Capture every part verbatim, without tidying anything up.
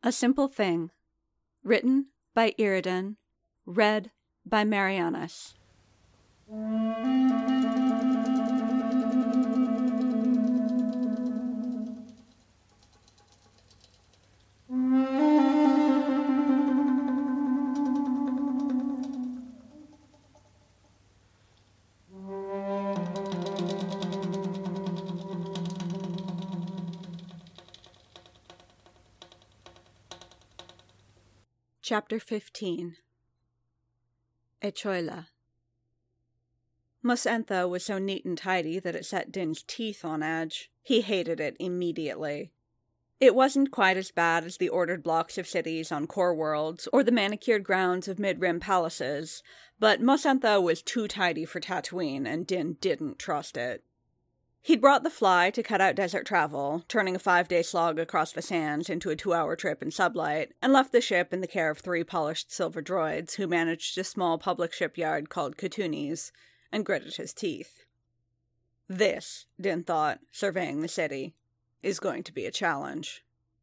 A Simple Thing. Written by Iridan. Read by Marianas. Chapter fifteen. Echoila. Mosentha was so neat and tidy that it set Din's teeth on edge. He hated it immediately. It wasn't quite as bad as the ordered blocks of cities on core worlds or the manicured grounds of mid-rim palaces, but Mosentha was too tidy for Tatooine, and Din didn't trust it. He'd brought the Fly to cut out desert travel, turning a five-day slog across the sands into a two-hour trip in sublight, and left the ship in the care of three polished silver droids who managed a small public shipyard called Katunis, and gritted his teeth. This, Din thought, surveying the city, is going to be a challenge.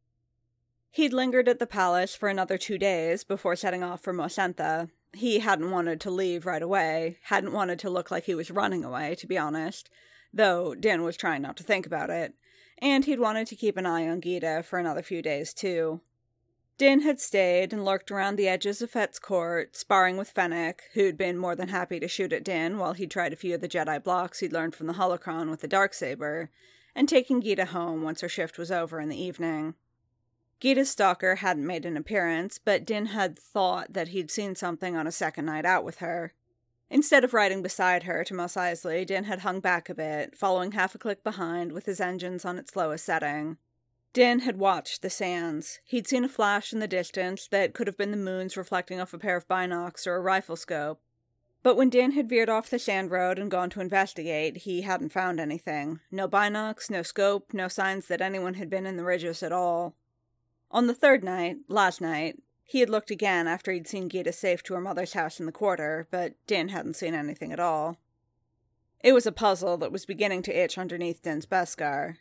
He'd lingered at the palace for another two days before setting off for Mosentha. He hadn't wanted to leave right away, hadn't wanted to look like he was running away, to be honest, though Din was trying not to think about it, and he'd wanted to keep an eye on Gyda for another few days, too. Din had stayed and lurked around the edges of Fett's court, sparring with Fennec, who'd been more than happy to shoot at Din while he'd tried a few of the Jedi blocks he'd learned from the holocron with the Darksaber, and taking Gyda home once her shift was over in the evening. Gyda's stalker hadn't made an appearance, but Din had thought that he'd seen something on a second night out with her. Instead of riding beside her to Mos Eisley, Din had hung back a bit, following half a click behind with his engines on its lowest setting. Din had watched the sands. He'd seen a flash in the distance that could have been the moons reflecting off a pair of binocs or a rifle scope. But when Din had veered off the sand road and gone to investigate, he hadn't found anything. No binocs, no scope, no signs that anyone had been in the ridges at all. On the third night, last night, he had looked again after he'd seen Gyda safe to her mother's house in the quarter, but Din hadn't seen anything at all. It was a puzzle that was beginning to itch underneath Din's Beskar.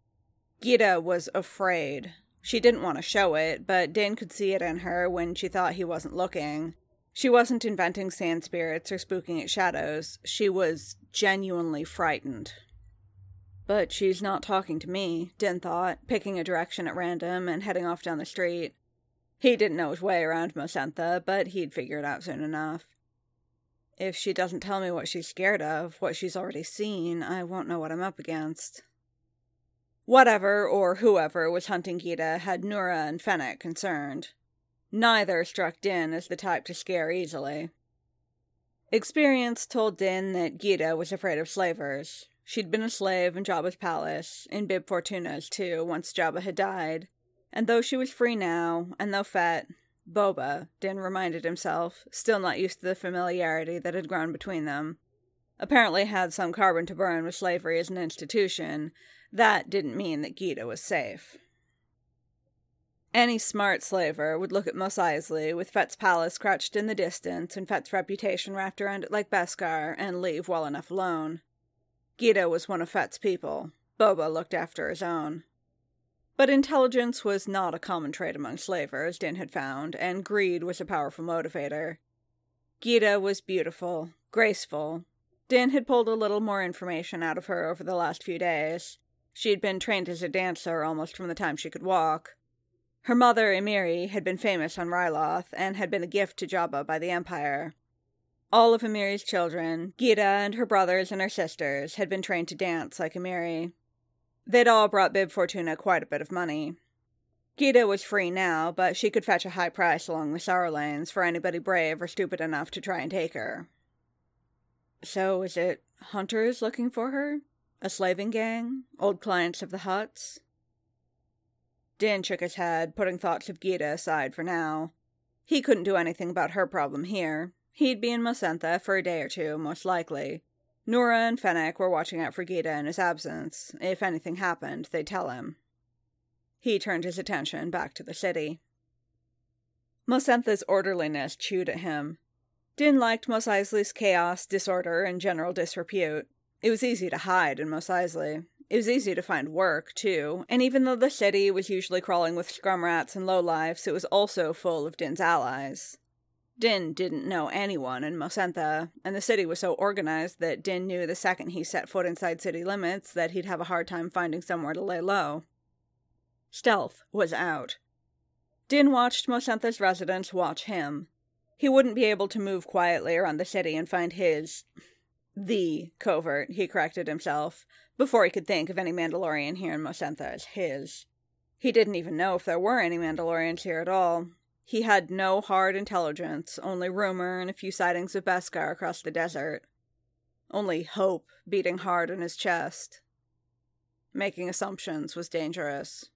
Gyda was afraid. She didn't want to show it, but Din could see it in her when she thought he wasn't looking. She wasn't inventing sand spirits or spooking at shadows. She was genuinely frightened. But she's not talking to me, Din thought, picking a direction at random and heading off down the street. He didn't know his way around Mosentha, but he'd figure it out soon enough. If she doesn't tell me what she's scared of, what she's already seen, I won't know what I'm up against. Whatever or whoever was hunting Gyda had Nura and Fennec concerned. Neither struck Din as the type to scare easily. Experience told Din that Gyda was afraid of slavers. She'd been a slave in Jabba's palace, in Bib Fortuna's too, once Jabba had died. And though she was free now, and though Fett, Boba, Din reminded himself, still not used to the familiarity that had grown between them, apparently had some carbon to burn with slavery as an institution, that didn't mean that Gyda was safe. Any smart slaver would look at Mos Eisley, with Fett's palace crouched in the distance and Fett's reputation wrapped around it like Beskar, and leave well enough alone. Gyda was one of Fett's people. Boba looked after his own. But intelligence was not a common trait among slavers, Din had found, and greed was a powerful motivator. Gyda was beautiful, graceful. Din had pulled a little more information out of her over the last few days. She'd been trained as a dancer almost from the time she could walk. Her mother, Emiri, had been famous on Ryloth, and had been a gift to Jabba by the Empire. All of Emiri's children, Gyda and her brothers and her sisters, had been trained to dance like Emiri. They'd all brought Bib Fortuna quite a bit of money. Gyda was free now, but she could fetch a high price along the Sorrow Lanes for anybody brave or stupid enough to try and take her. So is it hunters looking for her? A slaving gang? Old clients of the Hutts? Din shook his head, putting thoughts of Gyda aside for now. He couldn't do anything about her problem here. He'd be in Mosentha for a day or two, most likely. Nura and Fennec were watching out for Gyda in his absence. If anything happened, they'd tell him. He turned his attention back to the city. Mosentha's orderliness chewed at him. Din liked Mos Eisley's chaos, disorder, and general disrepute. It was easy to hide in Mos Eisley. It was easy to find work, too, and even though the city was usually crawling with scrum rats and lowlifes, it was also full of Din's allies. Din didn't know anyone in Mosentha, and the city was so organized that Din knew the second he set foot inside city limits that he'd have a hard time finding somewhere to lay low. Stealth was out. Din watched Mosentha's residents watch him. He wouldn't be able to move quietly around the city and find his... the covert, he corrected himself, before he could think of any Mandalorian here in Mosentha as his. He didn't even know if there were any Mandalorians here at all. He had no hard intelligence, only rumor and a few sightings of Beskar across the desert. Only hope beating hard in his chest. Making assumptions was dangerous.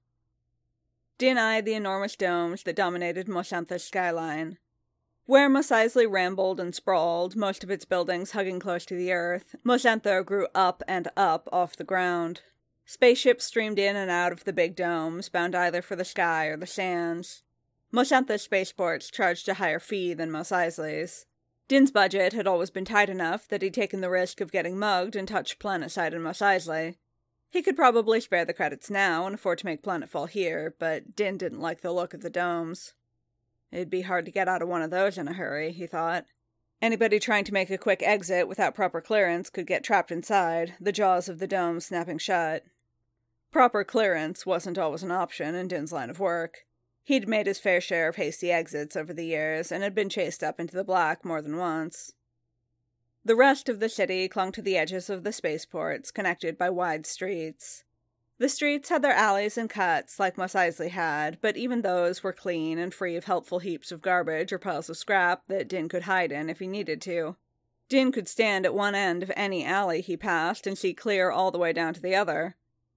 Din eyed the enormous domes that dominated Mosentha's skyline. Where Mos Eisley rambled and sprawled, most of its buildings hugging close to the earth, Mosentha grew up and up off the ground. Spaceships streamed in and out of the big domes, bound either for the sky or the sands. Mosentha's spaceports charged a higher fee than Mos Eisley's. Din's budget had always been tight enough that he'd taken the risk of getting mugged and touched Planetside in Mos Eisley. He could probably spare the credits now and afford to make Planetfall here, but Din didn't like the look of the domes. It'd be hard to get out of one of those in a hurry, he thought. Anybody trying to make a quick exit without proper clearance could get trapped inside, the jaws of the dome snapping shut. Proper clearance wasn't always an option in Din's line of work. He'd made his fair share of hasty exits over the years, and had been chased up into the black more than once. The rest of the city clung to the edges of the spaceports, connected by wide streets. The streets had their alleys and cuts, like Mos Eisley had, but even those were clean and free of helpful heaps of garbage or piles of scrap that Din could hide in if he needed to. Din could stand at one end of any alley he passed and see clear all the way down to the other.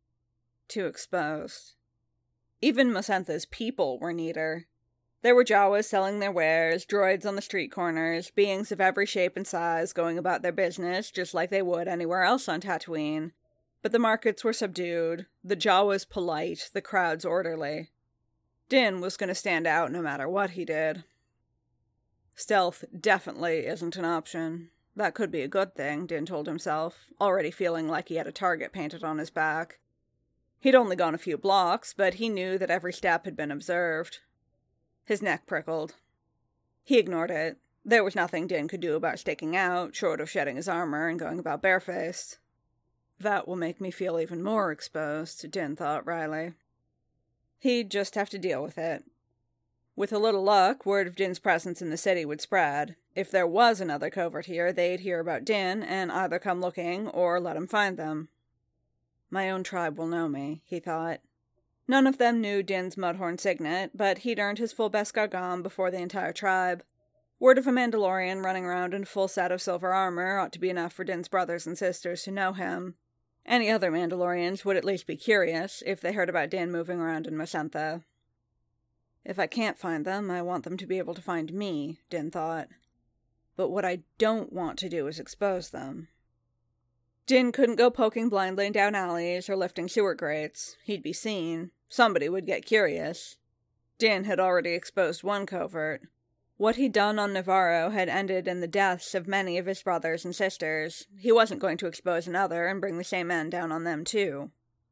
Too exposed. Even Mosentha's people were neater. There were Jawas selling their wares, droids on the street corners, beings of every shape and size going about their business just like they would anywhere else on Tatooine. But the markets were subdued, the Jawas polite, the crowds orderly. Din was going to stand out no matter what he did. Stealth definitely isn't an option. That could be a good thing, Din told himself, already feeling like he had a target painted on his back. He'd only gone a few blocks, but he knew that every step had been observed. His neck prickled. He ignored it. There was nothing Din could do about staking out, short of shedding his armor and going about barefaced. That will make me feel even more exposed, Din thought wryly. He'd just have to deal with it. With a little luck, word of Din's presence in the city would spread. If there was another covert here, they'd hear about Din and either come looking or let him find them. My own tribe will know me, he thought. None of them knew Din's Mudhorn signet, but he'd earned his full Beskar gom before the entire tribe. Word of a Mandalorian running around in a full set of silver armor ought to be enough for Din's brothers and sisters to know him. Any other Mandalorians would at least be curious if they heard about Din moving around in Mosentha. If I can't find them, I want them to be able to find me, Din thought. But what I don't want to do is expose them. Din couldn't go poking blindly down alleys or lifting sewer grates. He'd be seen. Somebody would get curious. Din had already exposed one covert. What he'd done on Nevarro had ended in the deaths of many of his brothers and sisters. He wasn't going to expose another and bring the same end down on them, too.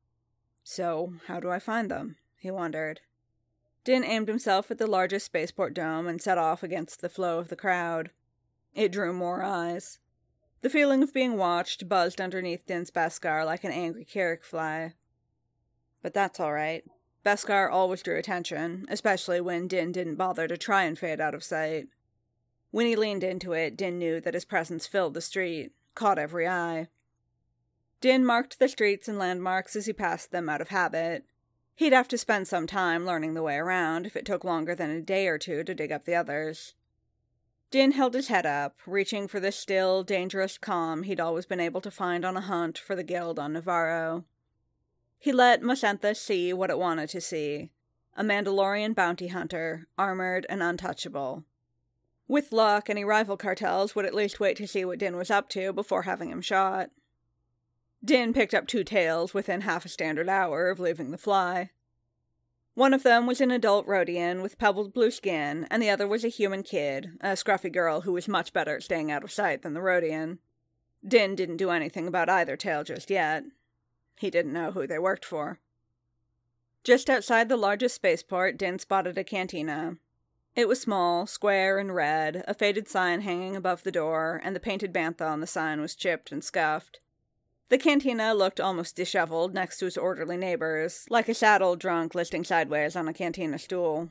So, how do I find them? He wondered. Din aimed himself at the largest spaceport dome and set off against the flow of the crowd. It drew more eyes. The feeling of being watched buzzed underneath Din's Beskar like an angry Kirik fly. But that's all right. Beskar always drew attention, especially when Din didn't bother to try and fade out of sight. When he leaned into it, Din knew that his presence filled the street, caught every eye. Din marked the streets and landmarks as he passed them out of habit. He'd have to spend some time learning the way around if it took longer than a day or two to dig up the others. Din held his head up, reaching for the still, dangerous calm he'd always been able to find on a hunt for the guild on Nevarro. He let Mosentha see what it wanted to see. A Mandalorian bounty hunter, armored and untouchable. With luck, any rival cartels would at least wait to see what Din was up to before having him shot. Din picked up two tails within half a standard hour of leaving the fly. One of them was an adult Rodian with pebbled blue skin, and the other was a human kid, a scruffy girl who was much better at staying out of sight than the Rodian. Din didn't do anything about either tale just yet. He didn't know who they worked for. Just outside the largest spaceport, Din spotted a cantina. It was small, square, and red, a faded sign hanging above the door, and the painted bantha on the sign was chipped and scuffed. The cantina looked almost disheveled next to its orderly neighbors, like a sad old drunk listing sideways on a cantina stool.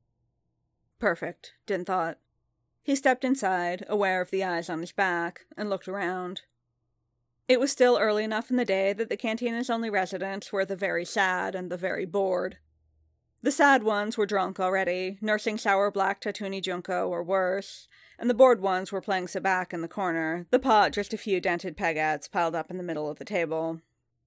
Perfect, Din thought. He stepped inside, aware of the eyes on his back, and looked around. It was still early enough in the day that the cantina's only residents were the very sad and the very bored. The sad ones were drunk already, nursing sour black Tatuni Junko or worse, and the bored ones were playing sabacc in the corner, the pot just a few dented peggats piled up in the middle of the table.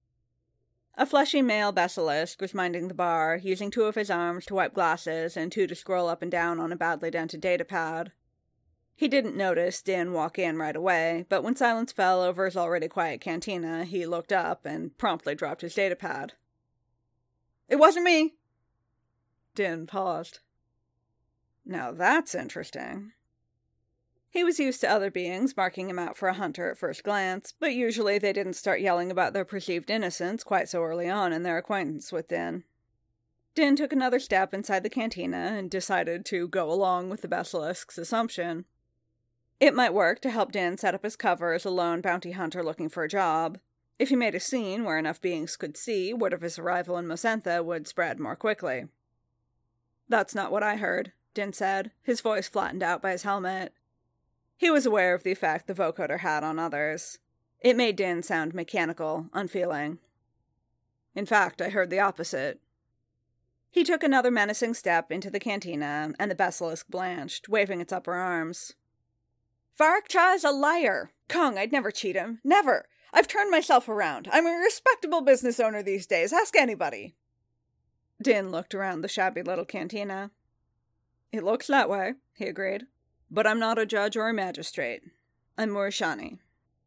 A fleshy male basilisk was minding the bar, using two of his arms to wipe glasses and two to scroll up and down on a badly dented datapad. He didn't notice Din walk in right away, but when silence fell over his already quiet cantina, he looked up and promptly dropped his datapad. "It wasn't me!" Din paused. Now that's interesting. He was used to other beings marking him out for a hunter at first glance, but usually they didn't start yelling about their perceived innocence quite so early on in their acquaintance with Din. Din took another step inside the cantina and decided to go along with the basilisk's assumption. It might work to help Din set up his cover as a lone bounty hunter looking for a job. If he made a scene where enough beings could see, word of his arrival in Mosentha would spread more quickly. "That's not what I heard," Din said, his voice flattened out by his helmet. He was aware of the effect the vocoder had on others. It made Din sound mechanical, unfeeling. "In fact, I heard the opposite." He took another menacing step into the cantina, and the basilisk blanched, waving its upper arms. "Varric Cha is a liar! Kung, I'd never cheat him. Never! I've turned myself around. I'm a respectable business owner these days. Ask anybody." Din looked around the shabby little cantina. "It looks that way," he agreed. "But I'm not a judge or a magistrate. I'm Murashani."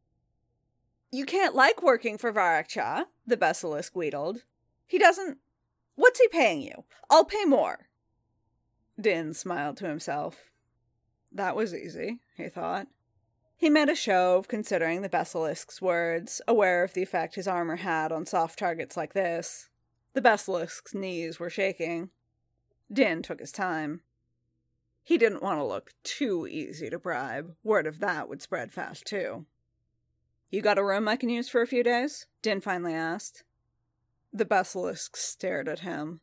"You can't like working for Varric Cha," the basilisk wheedled. "He doesn't... What's he paying you? I'll pay more." Din smiled to himself. That was easy, he thought. He made a show of considering the basilisk's words, aware of the effect his armor had on soft targets like this. The basilisk's knees were shaking. Din took his time. He didn't want to look too easy to bribe. Word of that would spread fast, too. "You got a room I can use for a few days?" Din finally asked. The basilisk stared at him.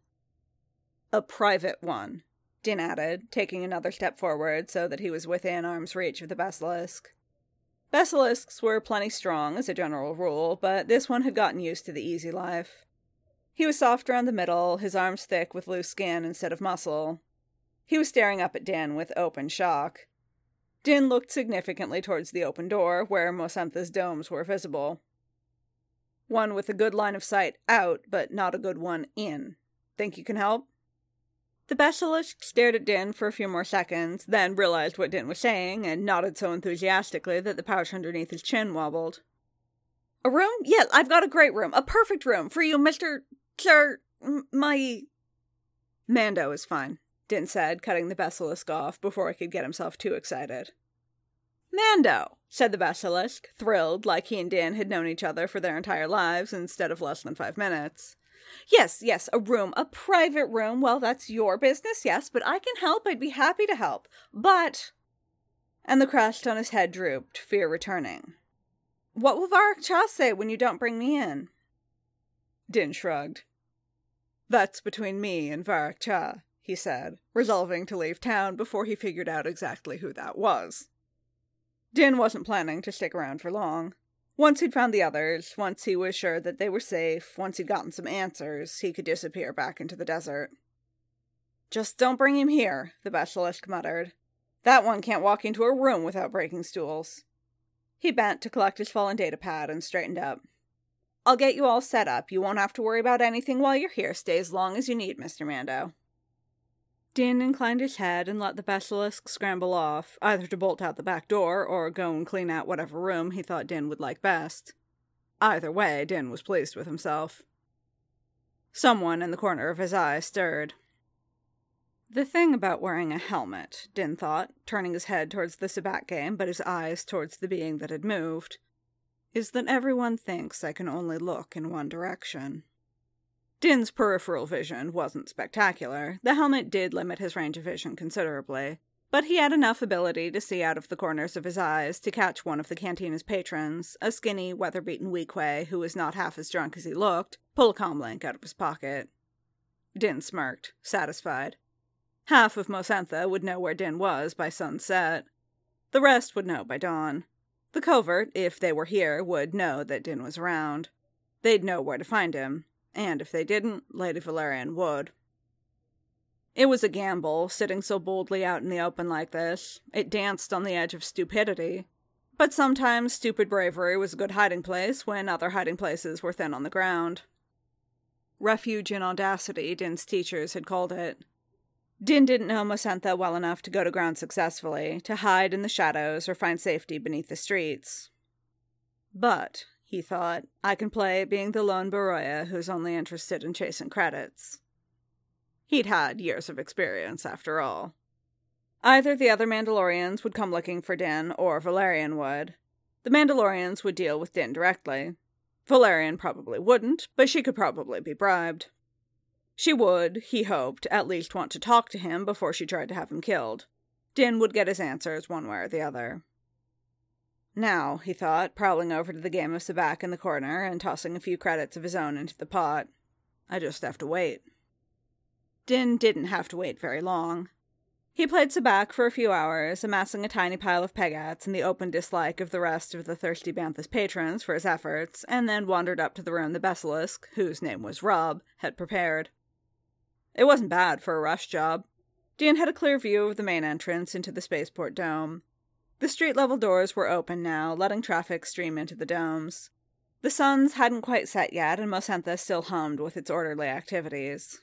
"A private one," Din added, taking another step forward so that he was within arm's reach of the basilisk. Basilisks were plenty strong as a general rule, but this one had gotten used to the easy life. He was soft around the middle, his arms thick with loose skin instead of muscle. He was staring up at Din with open shock. Din looked significantly towards the open door, where Mosentha's domes were visible. "One with a good line of sight out, but not a good one in. Think you can help?" The basilisk stared at Din for a few more seconds, then realized what Din was saying, and nodded so enthusiastically that the pouch underneath his chin wobbled. "A room? Yeah, I've got a great room. A perfect room for you, Mister... Sir... My..." "Mando is fine," Din said, cutting the basilisk off before he could get himself too excited. "Mando," said the basilisk, thrilled like he and Din had known each other for their entire lives instead of less than five minutes. "Yes, yes, a room, a private room. Well, that's your business, yes, but I can help. I'd be happy to help. But..." And the crest on his head drooped, fear returning. "What will Varric Cha say when you don't bring me in?" Din shrugged. "That's between me and Varric Cha," he said, resolving to leave town before he figured out exactly who that was. Din wasn't planning to stick around for long. Once he'd found the others, once he was sure that they were safe, once he'd gotten some answers, he could disappear back into the desert. "Just don't bring him here," the basilisk muttered. "That one can't walk into a room without breaking stools." He bent to collect his fallen datapad and straightened up. "I'll get you all set up. You won't have to worry about anything while you're here. Stay as long as you need, Mister Mando." Din inclined his head and let the basilisk scramble off, either to bolt out the back door or go and clean out whatever room he thought Din would like best. Either way, Din was pleased with himself. Someone in the corner of his eye stirred. The thing about wearing a helmet, Din thought, turning his head towards the sabacc game but his eyes towards the being that had moved, is that everyone thinks I can only look in one direction. Din's peripheral vision wasn't spectacular. The helmet did limit his range of vision considerably, but he had enough ability to see out of the corners of his eyes to catch one of the cantina's patrons, a skinny, weather-beaten Weequay who was not half as drunk as he looked, pull a comlink out of his pocket. Din smirked, satisfied. Half of Mosentha would know where Din was by sunset. The rest would know by dawn. The covert, if they were here, would know that Din was around. They'd know where to find him, and if they didn't, Lady Valerian would. It was a gamble, sitting so boldly out in the open like this. It danced on the edge of stupidity. But sometimes stupid bravery was a good hiding place when other hiding places were thin on the ground. Refuge in audacity, Din's teachers had called it. Din didn't know Mosentha well enough to go to ground successfully, to hide in the shadows or find safety beneath the streets. But, he thought, I can play being the lone Baroya who's only interested in chasing credits. He'd had years of experience, after all. Either the other Mandalorians would come looking for Din, or Valerian would. The Mandalorians would deal with Din directly. Valerian probably wouldn't, but she could probably be bribed. She would, he hoped, at least want to talk to him before she tried to have him killed. Din would get his answers one way or the other. Now, he thought, prowling over to the game of sabacc in the corner and tossing a few credits of his own into the pot, I just have to wait. Din didn't have to wait very long. He played sabacc for a few hours, amassing a tiny pile of pegats in the open dislike of the rest of the Thirsty Banthas patrons for his efforts, and then wandered up to the room the Basilisk, whose name was Rob, had prepared. It wasn't bad for a rush job. Din had a clear view of the main entrance into the spaceport dome. The street-level doors were open now, letting traffic stream into the domes. The suns hadn't quite set yet, and Mosentha still hummed with its orderly activities.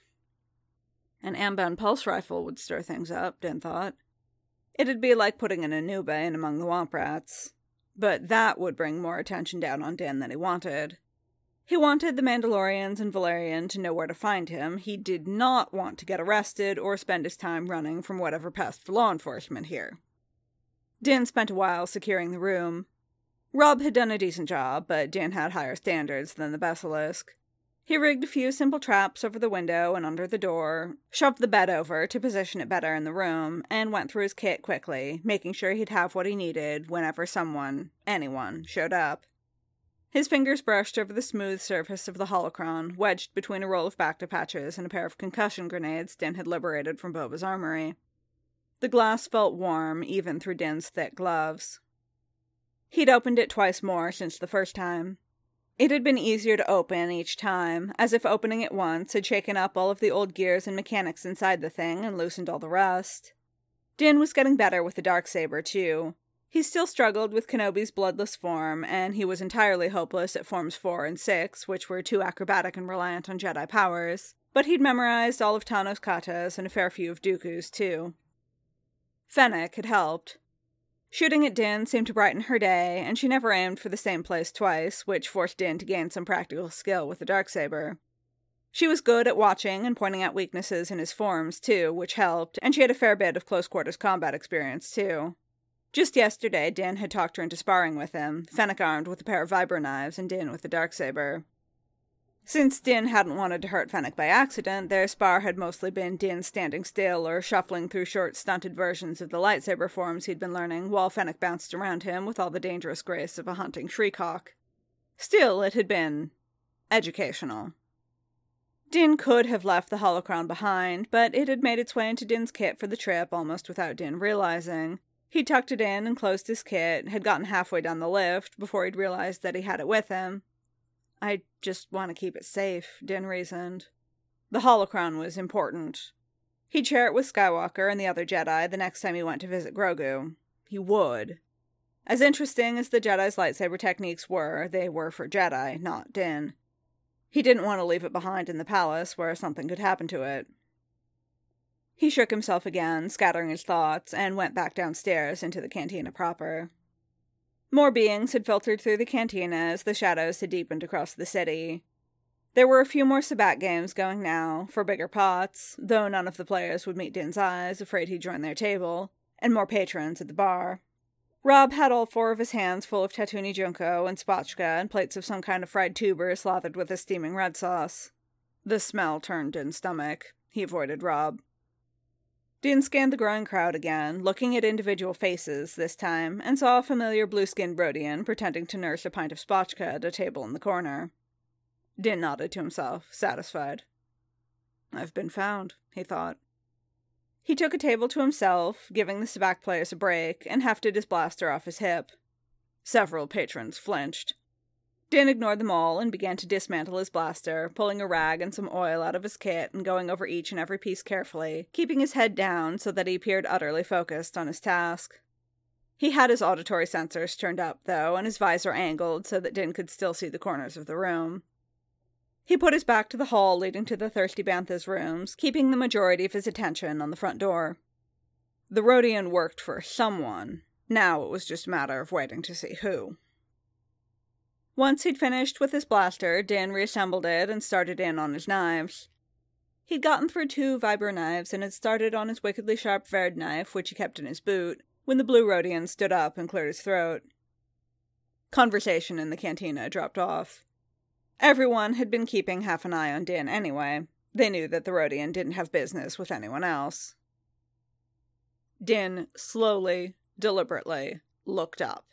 An Amban pulse rifle would stir things up, Din thought. It'd be like putting an Anuba in among the Womp Rats. But that would bring more attention down on Din than he wanted. He wanted the Mandalorians and Valerian to know where to find him. He did not want to get arrested or spend his time running from whatever passed for law enforcement here. Din spent a while securing the room. Rob had done a decent job, but Din had higher standards than the Basilisk. He rigged a few simple traps over the window and under the door, shoved the bed over to position it better in the room, and went through his kit quickly, making sure he'd have what he needed whenever someone, anyone, showed up. His fingers brushed over the smooth surface of the holocron, wedged between a roll of Bacta patches and a pair of concussion grenades Din had liberated from Boba's armory. The glass felt warm, even through Din's thick gloves. He'd opened it twice more since the first time. It had been easier to open each time, as if opening it once had shaken up all of the old gears and mechanics inside the thing and loosened all the rust. Din was getting better with the Darksaber, too. He still struggled with Kenobi's bloodless form, and he was entirely hopeless at Forms four and six, which were too acrobatic and reliant on Jedi powers, but he'd memorized all of Tano's katas and a fair few of Dooku's, too. Fennec had helped. Shooting at Din seemed to brighten her day, and she never aimed for the same place twice, which forced Din to gain some practical skill with the Darksaber. She was good at watching and pointing out weaknesses in his forms, too, which helped, and she had a fair bit of close-quarters combat experience, too. Just yesterday, Din had talked her into sparring with him, Fennec armed with a pair of vibro knives and Din with the Darksaber. Since Din hadn't wanted to hurt Fennec by accident, their spar had mostly been Din standing still or shuffling through short, stunted versions of the lightsaber forms he'd been learning, while Fennec bounced around him with all the dangerous grace of a hunting shriek-hawk. Still, it had been educational. Din could have left the holocron behind, but it had made its way into Din's kit for the trip almost without Din realizing. He tucked it in and closed his kit, had gotten halfway down the lift before he'd realized that he had it with him. I just want to keep it safe, Din reasoned. The holocron was important. He'd share it with Skywalker and the other Jedi the next time he went to visit Grogu. He would. As interesting as the Jedi's lightsaber techniques were, they were for Jedi, not Din. He didn't want to leave it behind in the palace where something could happen to it. He shook himself again, scattering his thoughts, and went back downstairs into the cantina proper. More beings had filtered through the cantina as the shadows had deepened across the city. There were a few more sabacc games going now, for bigger pots, though none of the players would meet Din's eyes, afraid he'd join their table, and more patrons at the bar. Rob had all four of his hands full of Tatooine Junko and spatchka and plates of some kind of fried tuber slathered with a steaming red sauce. The smell turned Din's stomach. He avoided Rob. Din scanned the growing crowd again, looking at individual faces this time, and saw a familiar blue-skinned Rodian pretending to nurse a pint of spatchka at a table in the corner. Din nodded to himself, satisfied. I've been found, he thought. He took a table to himself, giving the sabacc players a break, and hefted his blaster off his hip. Several patrons flinched. Din ignored them all and began to dismantle his blaster, pulling a rag and some oil out of his kit and going over each and every piece carefully, keeping his head down so that he appeared utterly focused on his task. He had his auditory sensors turned up, though, and his visor angled so that Din could still see the corners of the room. He put his back to the hall leading to the Thirsty Bantha's rooms, keeping the majority of his attention on the front door. The Rodian worked for someone. Now it was just a matter of waiting to see who. Once he'd finished with his blaster, Din reassembled it and started in on his knives. He'd gotten through two vibro knives and had started on his wickedly sharp Verd knife, which he kept in his boot, when the Blue Rodian stood up and cleared his throat. Conversation in the cantina dropped off. Everyone had been keeping half an eye on Din anyway. They knew that the Rodian didn't have business with anyone else. Din slowly, deliberately, looked up.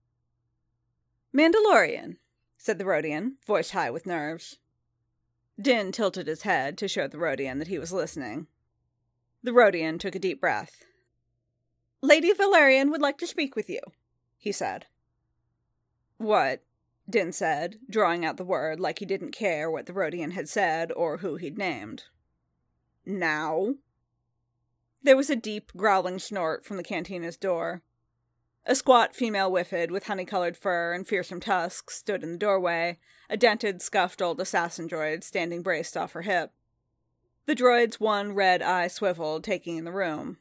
"Mandalorian," said the Rodian, voice high with nerves. Din tilted his head to show the Rodian that he was listening. The Rodian took a deep breath. "Lady Valerian would like to speak with you," he said. "What?" Din said, drawing out the word like he didn't care what the Rodian had said or who he'd named. "Now?" There was a deep, growling snort from the cantina's door. A squat female whiffid with honey-colored fur and fearsome tusks stood in the doorway, a dented, scuffed old assassin droid standing braced off her hip. The droid's one red eye swiveled, taking in the room.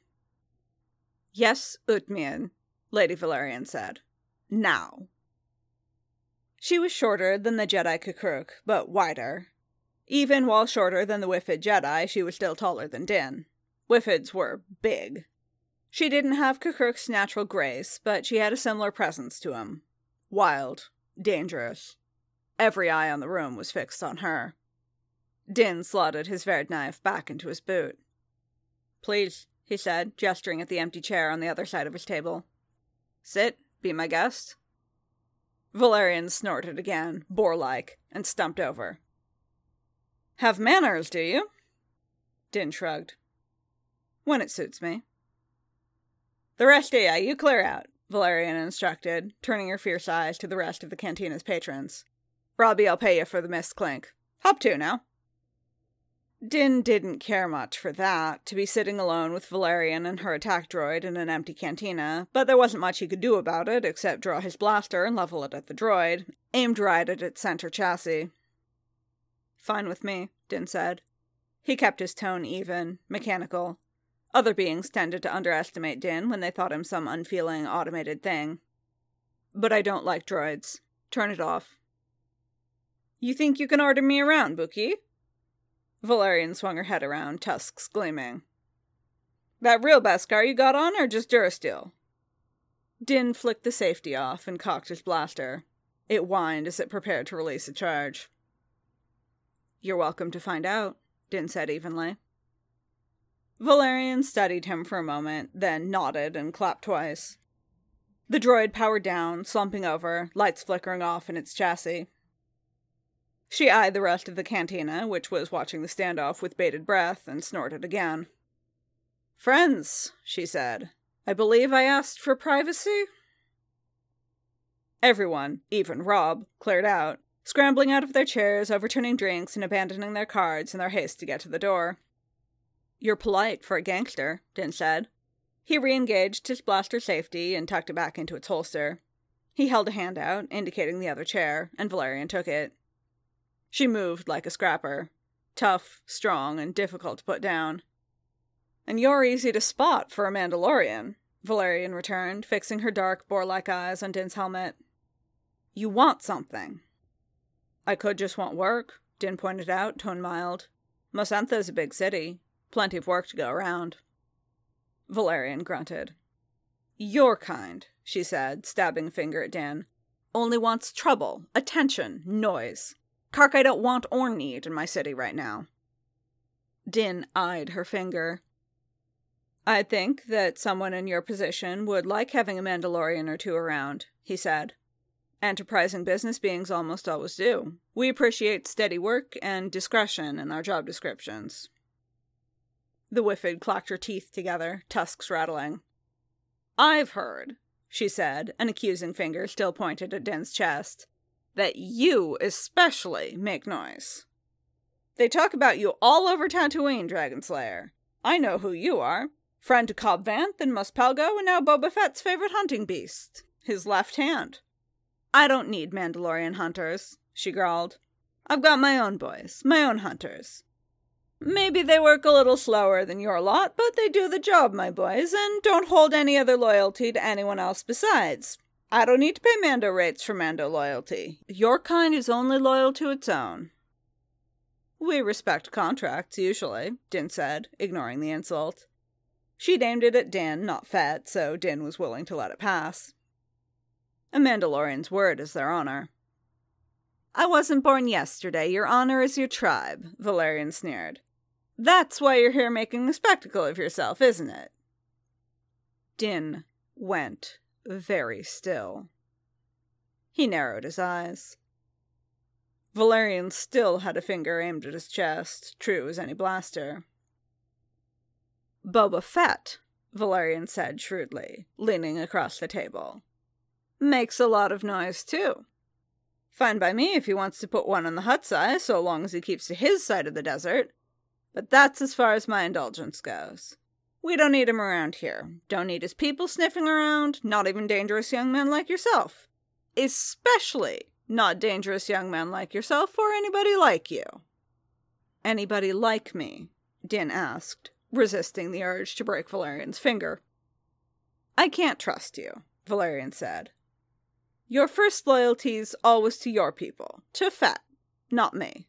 "Yes, Utmian," Lady Valerian said. "Now." She was shorter than the Jedi Kukruk, but wider. Even while shorter than the Whiffid Jedi, she was still taller than Din. Whiffids were big. She didn't have Kukruk's natural grace, but she had a similar presence to him. Wild. Dangerous. Every eye on the room was fixed on her. Din slotted his Verd knife back into his boot. "Please," he said, gesturing at the empty chair on the other side of his table. "Sit, be my guest." Valerian snorted again, boar-like, and stumped over. "Have manners, do you?" Din shrugged. "When it suits me." "The rest of ya, you clear out," Valerian instructed, turning her fierce eyes to the rest of the cantina's patrons. "Robbie'll pay you for the missed clink. Hop to, now." Din didn't care much for that, to be sitting alone with Valerian and her attack droid in an empty cantina, but there wasn't much he could do about it except draw his blaster and level it at the droid, aimed right at its center chassis. "Fine with me," Din said. He kept his tone even, mechanical. Other beings tended to underestimate Din when they thought him some unfeeling, automated thing. "But I don't like droids. Turn it off." "You think you can order me around, Bookie?" Valerian swung her head around, tusks gleaming. "That real Beskar you got on, or just Durasteel?" Din flicked the safety off and cocked his blaster. It whined as it prepared to release a charge. "You're welcome to find out," Din said evenly. Valerian studied him for a moment, then nodded and clapped twice. The droid powered down, slumping over, lights flickering off in its chassis. She eyed the rest of the cantina, which was watching the standoff with bated breath, and snorted again. "Friends," she said, "I believe I asked for privacy?" Everyone, even Rob, cleared out, scrambling out of their chairs, overturning drinks, and abandoning their cards in their haste to get to the door. "You're polite for a gangster," Din said. He re-engaged his blaster safety and tucked it back into its holster. He held a hand out, indicating the other chair, and Valerian took it. She moved like a scrapper. Tough, strong, and difficult to put down. "And you're easy to spot for a Mandalorian," Valerian returned, fixing her dark, boar-like eyes on Din's helmet. "You want something." "I could just want work," Din pointed out, tone mild. "Mosentha's a big city. Plenty of work to go around." Valerian grunted. "Your kind," she said, stabbing a finger at Din. Only wants trouble, attention, noise. Kark I don't want or need in my city right now. Din eyed her finger. I think that someone in your position would like having a Mandalorian or two around, he said. Enterprising business beings almost always do. We appreciate steady work and discretion in our job descriptions. The Whiffid clacked her teeth together, tusks rattling. I've heard, she said, an accusing finger still pointed at Din's chest, that you especially make noise. They talk about you all over Tatooine, Dragonslayer. I know who you are. Friend to Cobb Vanth and Muspelgo, and now Boba Fett's favorite hunting beast, his left hand. I don't need Mandalorian hunters, she growled. I've got my own boys, my own hunters. Maybe they work a little slower than your lot, but they do the job, my boys, and don't hold any other loyalty to anyone else besides. I don't need to pay Mando rates for Mando loyalty. Your kind is only loyal to its own. We respect contracts, usually, Din said, ignoring the insult. She'd aimed it at Din, not Fett, so Din was willing to let it pass. A Mandalorian's word is their honor. I wasn't born yesterday. Your honor is your tribe, Valerian sneered. That's why you're here making a spectacle of yourself, isn't it? Din went very still. He narrowed his eyes. Valerian still had a finger aimed at his chest, true as any blaster. Boba Fett, Valerian said shrewdly, leaning across the table. Makes a lot of noise, too. Fine by me if he wants to put one on the Hutt's eye, so long as he keeps to his side of the desert. But that's as far as my indulgence goes. We don't need him around here. Don't need his people sniffing around, not even dangerous young men like yourself. Especially not dangerous young men like yourself or anybody like you. Anybody like me? Din asked, resisting the urge to break Valerian's finger. I can't trust you, Valerian said. Your first loyalty's always to your people, to Fett, not me.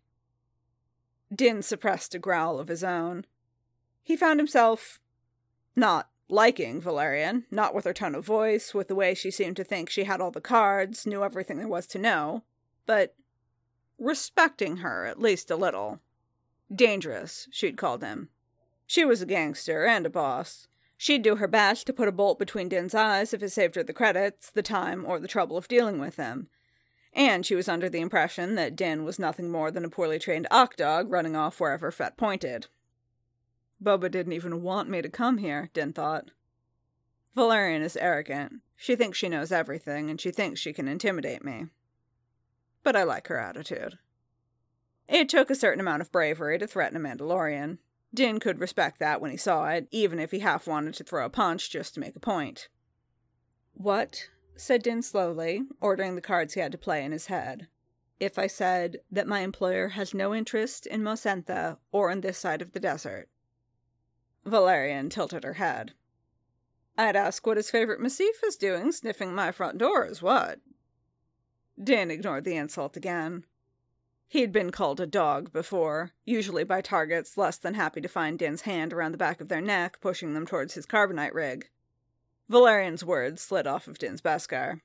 Din suppressed a growl of his own. He found himself not liking Valerian, not with her tone of voice, with the way she seemed to think she had all the cards, knew everything there was to know, but respecting her at least a little. Dangerous, she'd called him. She was a gangster and a boss. She'd do her best to put a bolt between Din's eyes if it saved her the credits, the time, or the trouble of dealing with him. And she was under the impression that Din was nothing more than a poorly trained Okdog running off wherever Fett pointed. Boba didn't even want me to come here, Din thought. Valerian is arrogant. She thinks she knows everything, and she thinks she can intimidate me. But I like her attitude. It took a certain amount of bravery to threaten a Mandalorian. Din could respect that when he saw it, even if he half wanted to throw a punch just to make a point. What? Said Din slowly, ordering the cards he had to play in his head. If I said that my employer has no interest in Mos Espa or on this side of the desert? Valerian tilted her head. I'd ask what his favorite Massif is doing sniffing my front door is what? Din ignored the insult again. He'd been called a dog before, usually by targets less than happy to find Din's hand around the back of their neck, pushing them towards his carbonite rig. Valerian's words slid off of Din's Beskar.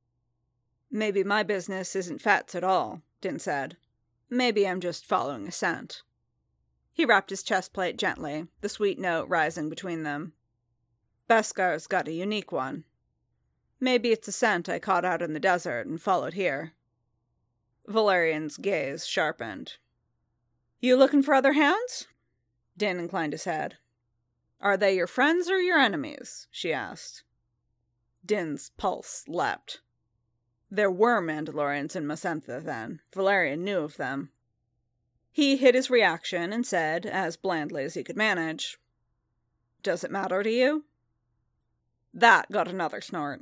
Maybe my business isn't Fett's at all, Din said. Maybe I'm just following a scent. He rapped his chest plate gently, the sweet note rising between them. Beskar's got a unique one. Maybe it's a scent I caught out in the desert and followed here. Valerian's gaze sharpened. You looking for other hounds? Din inclined his head. Are they your friends or your enemies? She asked. Din's pulse leapt. There were Mandalorians in Mos Espa then. Valerian knew of them. He hid his reaction and said, as blandly as he could manage, Does it matter to you? That got another snort.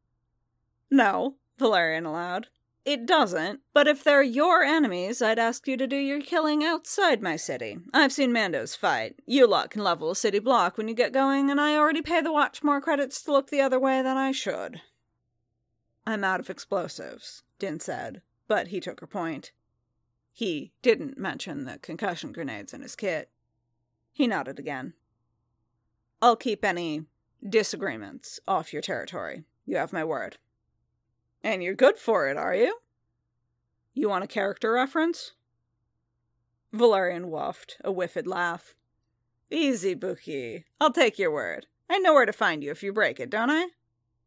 No, Valerian allowed. It doesn't, but if they're your enemies, I'd ask you to do your killing outside my city. I've seen Mandos fight. You lot can level a city block when you get going, and I already pay the watch more credits to look the other way than I should. I'm out of explosives, Din said, but he took her point. He didn't mention the concussion grenades in his kit. He nodded again. I'll keep any disagreements off your territory, You have my word. And you're good for it, are you? You want a character reference? Valerian whuffed, a whiffed laugh. Easy, Buki. I'll take your word. I know where to find you if you break it, don't I?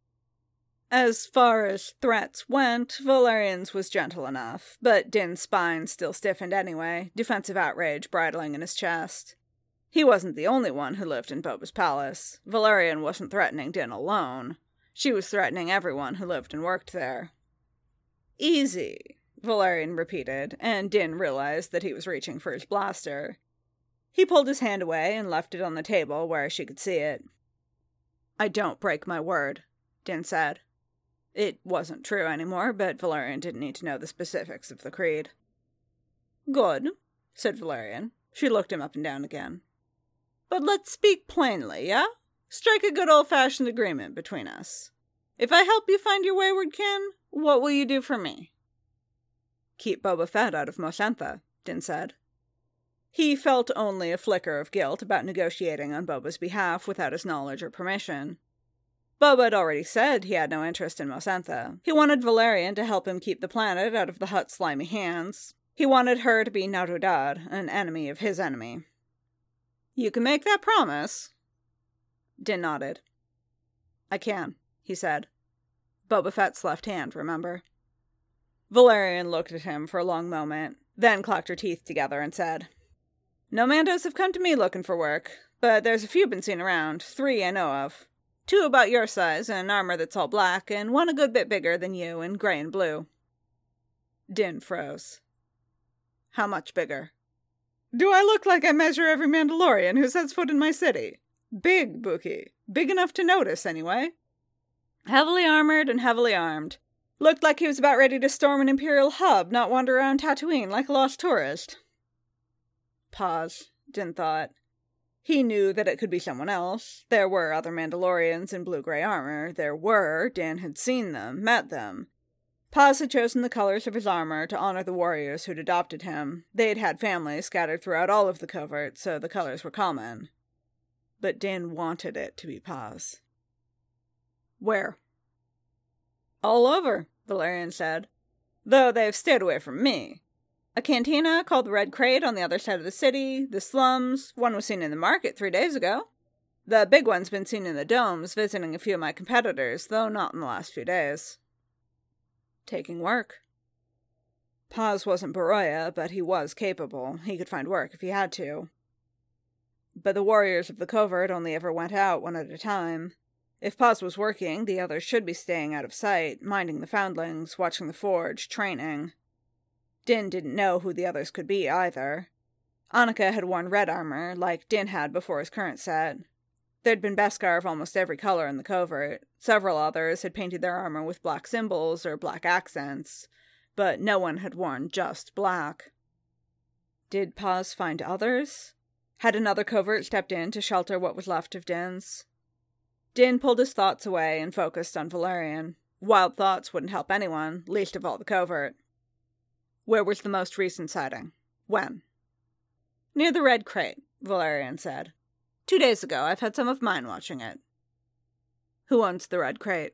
As far as threats went, Valerian's was gentle enough, but Din's spine still stiffened anyway, defensive outrage bridling in his chest. He wasn't the only one who lived in Boba's palace. Valerian wasn't threatening Din alone. She was threatening everyone who lived and worked there. Easy, Valerian repeated, and Din realized that he was reaching for his blaster. He pulled his hand away and left it on the table where she could see it. I don't break my word, Din said. It wasn't true anymore, but Valerian didn't need to know the specifics of the creed. Good, said Valerian. She looked him up and down again. But let's speak plainly, yeah? Strike a good old-fashioned agreement between us. If I help you find your wayward kin, what will you do for me? Keep Boba Fett out of Mosentha, Din said. He felt only a flicker of guilt about negotiating on Boba's behalf without his knowledge or permission. Boba had already said he had no interest in Mosentha. He wanted Valerian to help him keep the planet out of the Hutt's slimy hands. He wanted her to be Narudad, an enemy of his enemy. You can make that promise? Din nodded. I can, he said. Boba Fett's left hand, remember? Valerian looked at him for a long moment, then clacked her teeth together and said, No Mandos have come to me looking for work, but there's a few been seen around, three I know of. Two about your size in armor that's all black, and one a good bit bigger than you in gray and blue. Din froze. How much bigger? Do I look like I measure every Mandalorian who sets foot in my city? Big, Buki. Big enough to notice, anyway. Heavily armored and heavily armed. Looked like he was about ready to storm an Imperial hub, not wander around Tatooine like a lost tourist. Pause, Din thought. He knew that it could be someone else. There were other Mandalorians in blue-gray armor. There were. Din had seen them, met them. Paz had chosen the colors of his armor to honor the warriors who'd adopted him. They'd had families scattered throughout all of the covert, so the colors were common. But Din wanted it to be Paz. Where? All over, Valerian said. Though they've stayed away from me. A cantina called the Red Crate on the other side of the city, the slums, one was seen in the market three days ago. The big one's been seen in the domes, visiting a few of my competitors, though not in the last few days. Taking work. Paz wasn't Baroya, but he was capable. He could find work if he had to. But the warriors of the covert only ever went out one at a time. If Paz was working, the others should be staying out of sight, minding the foundlings, watching the forge, training. Din didn't know who the others could be, either. Annika had worn red armor, like Din had before his current set. There'd been Beskar of almost every color in the covert. Several others had painted their armor with black symbols or black accents, but no one had worn just black. Did Paz find others? Had another covert stepped in to shelter what was left of Din's? Din pulled his thoughts away and focused on Valerian. Wild thoughts wouldn't help anyone, least of all the covert. Where was the most recent sighting? When? Near the Red Crate, Valerian said. Two days ago, I've had some of mine watching it. Who owns the Red Crate?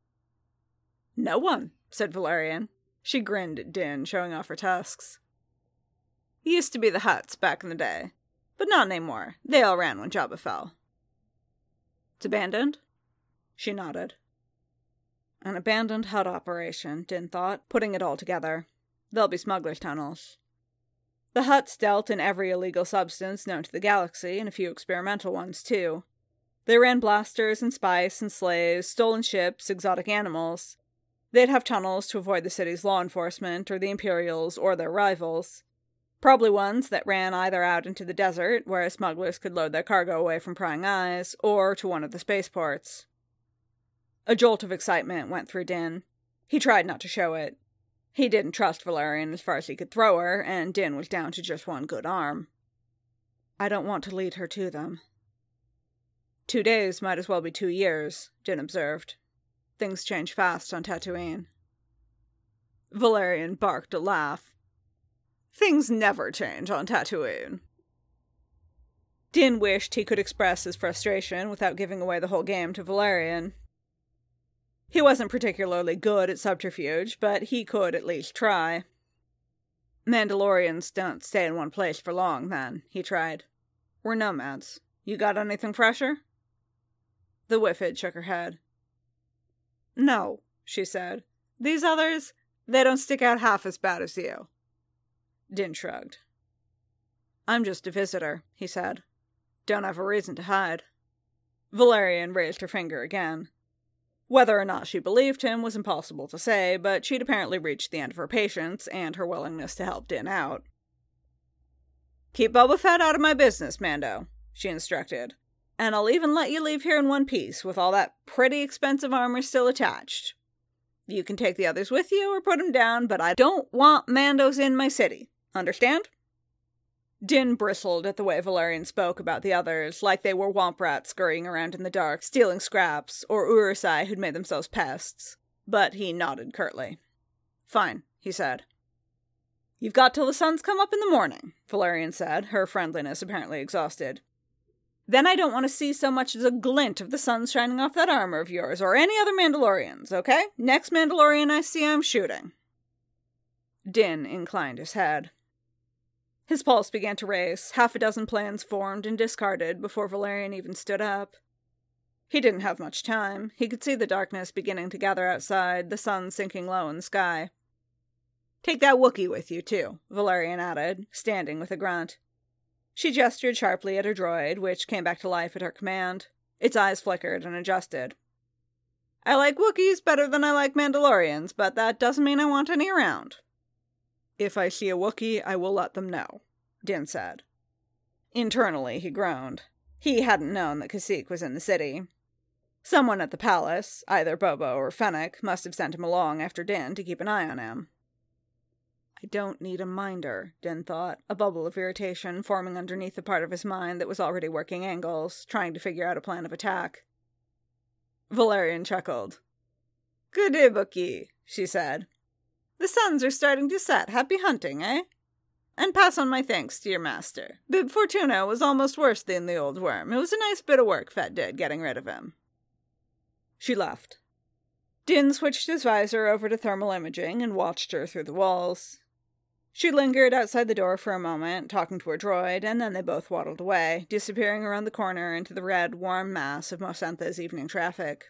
No one, said Valerian. She grinned at Din, showing off her tusks. It used to be the Hutts back in the day, but not anymore. They all ran when Jabba fell. It's abandoned? She nodded. An abandoned Hutt operation, Din thought, putting it all together. There'll be smugglers' tunnels. The Hutts dealt in every illegal substance known to the galaxy, and a few experimental ones, too. They ran blasters and spice and slaves, stolen ships, exotic animals. They'd have tunnels to avoid the city's law enforcement, or the Imperials, or their rivals. Probably ones that ran either out into the desert, where smugglers could load their cargo away from prying eyes, or to one of the spaceports. A jolt of excitement went through Din. He tried not to show it. He didn't trust Valerian as far as he could throw her, and Din was down to just one good arm. I don't want to lead her to them. Two days might as well be two years, Din observed. Things change fast on Tatooine. Valerian barked a laugh. Things never change on Tatooine. Din wished he could express his frustration without giving away the whole game to Valerian. He wasn't particularly good at subterfuge, but he could at least try. Mandalorians don't stay in one place for long, then, he tried. We're nomads. You got anything fresher? The Whiffid shook her head. No, she said. These others, they don't stick out half as bad as you. Din shrugged. I'm just a visitor, he said. Don't have a reason to hide. Valerian raised her finger again. Whether or not she believed him was impossible to say, but she'd apparently reached the end of her patience and her willingness to help Din out. Keep Boba Fett out of my business, Mando, she instructed. And I'll even let you leave here in one piece, with all that pretty expensive armor still attached. You can take the others with you or put them down, but I don't want Mandos in my city. Understand? Din bristled at the way Valerian spoke about the others, like they were womp rats scurrying around in the dark, stealing scraps, or Urusai who'd made themselves pests. But he nodded curtly. Fine, he said. You've got till the sun's come up in the morning, Valerian said, her friendliness apparently exhausted. Then I don't want to see so much as a glint of the sun shining off that armor of yours, or any other Mandalorians, okay? Next Mandalorian I see, I'm shooting. Din inclined his head. His pulse began to race, half a dozen plans formed and discarded before Valerian even stood up. He didn't have much time. He could see the darkness beginning to gather outside, the sun sinking low in the sky. Take that Wookiee with you, too, Valerian added, standing with a grunt. She gestured sharply at her droid, which came back to life at her command. Its eyes flickered and adjusted. I like Wookiees better than I like Mandalorians, but that doesn't mean I want any around. If I see a Wookiee, I will let them know, Din said. Internally, he groaned. He hadn't known that Kashyyyk was in the city. Someone at the palace, either Bobo or Fennec, must have sent him along after Din to keep an eye on him. I don't need a minder, Din thought, a bubble of irritation forming underneath the part of his mind that was already working angles, trying to figure out a plan of attack. Valerian chuckled. Good day, Wookiee, she said. The suns are starting to set. Happy hunting, eh? And pass on my thanks to your master. Bib Fortuna was almost worse than the old worm. It was a nice bit of work Fett did, getting rid of him. She left. Din switched his visor over to thermal imaging and watched her through the walls. She lingered outside the door for a moment, talking to her droid, and then they both waddled away, disappearing around the corner into the red, warm mass of Mosentha's evening traffic.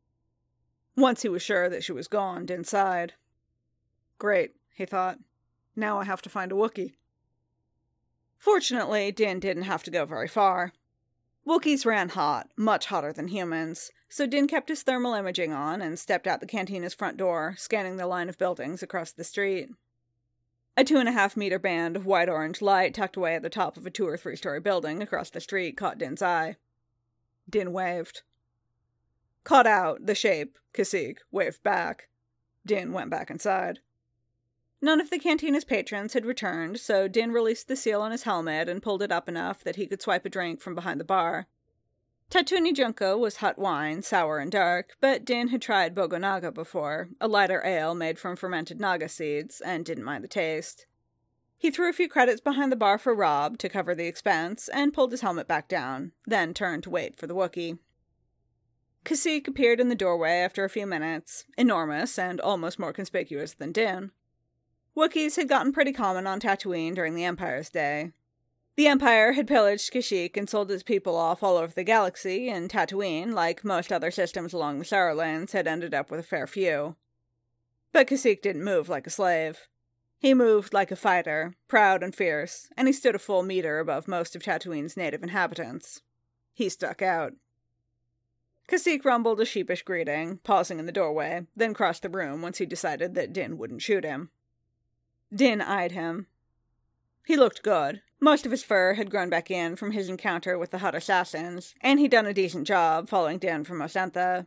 Once he was sure that she was gone, Din sighed. Great, he thought. Now I have to find a Wookiee. Fortunately, Din didn't have to go very far. Wookiees ran hot, much hotter than humans, so Din kept his thermal imaging on and stepped out the cantina's front door, scanning the line of buildings across the street. A two-and-a-half-meter band of white-orange light tucked away at the top of a two- or three-story building across the street caught Din's eye. Din waved. Caught out, the shape, Kashyyyk, waved back. Din went back inside. None of the cantina's patrons had returned, so Din released the seal on his helmet and pulled it up enough that he could swipe a drink from behind the bar. Tatuni Junko was hot wine, sour and dark, but Din had tried Bogonaga before, a lighter ale made from fermented naga seeds, and didn't mind the taste. He threw a few credits behind the bar for Rob to cover the expense, and pulled his helmet back down, then turned to wait for the Wookiee. Kashyyyk appeared in the doorway after a few minutes, enormous and almost more conspicuous than Din. Wookiees had gotten pretty common on Tatooine during the Empire's day. The Empire had pillaged Kashyyyk and sold its people off all over the galaxy, and Tatooine, like most other systems along the Sarrowlands, had ended up with a fair few. But Kashyyyk didn't move like a slave. He moved like a fighter, proud and fierce, and he stood a full meter above most of Tatooine's native inhabitants. He stuck out. Kashyyyk rumbled a sheepish greeting, pausing in the doorway, then crossed the room once he decided that Din wouldn't shoot him. Din eyed him. He looked good. Most of his fur had grown back in from his encounter with the Hutt assassins, and he'd done a decent job following Din from Mosentha.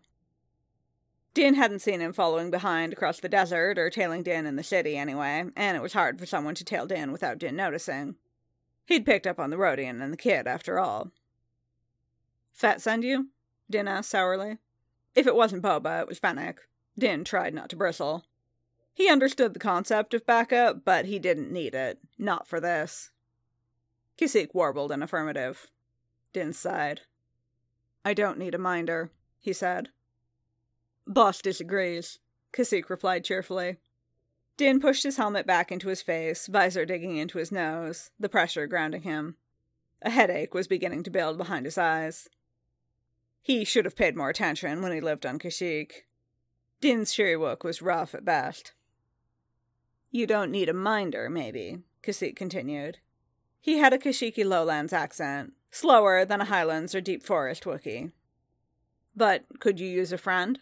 Din hadn't seen him following behind across the desert, or tailing Din in the city anyway, and it was hard for someone to tail Din without Din noticing. He'd picked up on the Rodian and the kid, after all. Fett send you? Din asked sourly. If it wasn't Boba, it was Fennec. Din tried not to bristle. He understood the concept of backup, but he didn't need it. Not for this. Kashyyyk warbled an affirmative. Din sighed. I don't need a minder, he said. Boss disagrees, Kasich replied cheerfully. Din pushed his helmet back into his face, visor digging into his nose, the pressure grounding him. A headache was beginning to build behind his eyes. He should have paid more attention when he lived on Kashyyyk. Din's Shiriwook was rough at best. You don't need a minder, maybe, Kasich continued. He had a Kashyyki lowlands accent, slower than a highlands or deep forest Wookiee. But could you use a friend?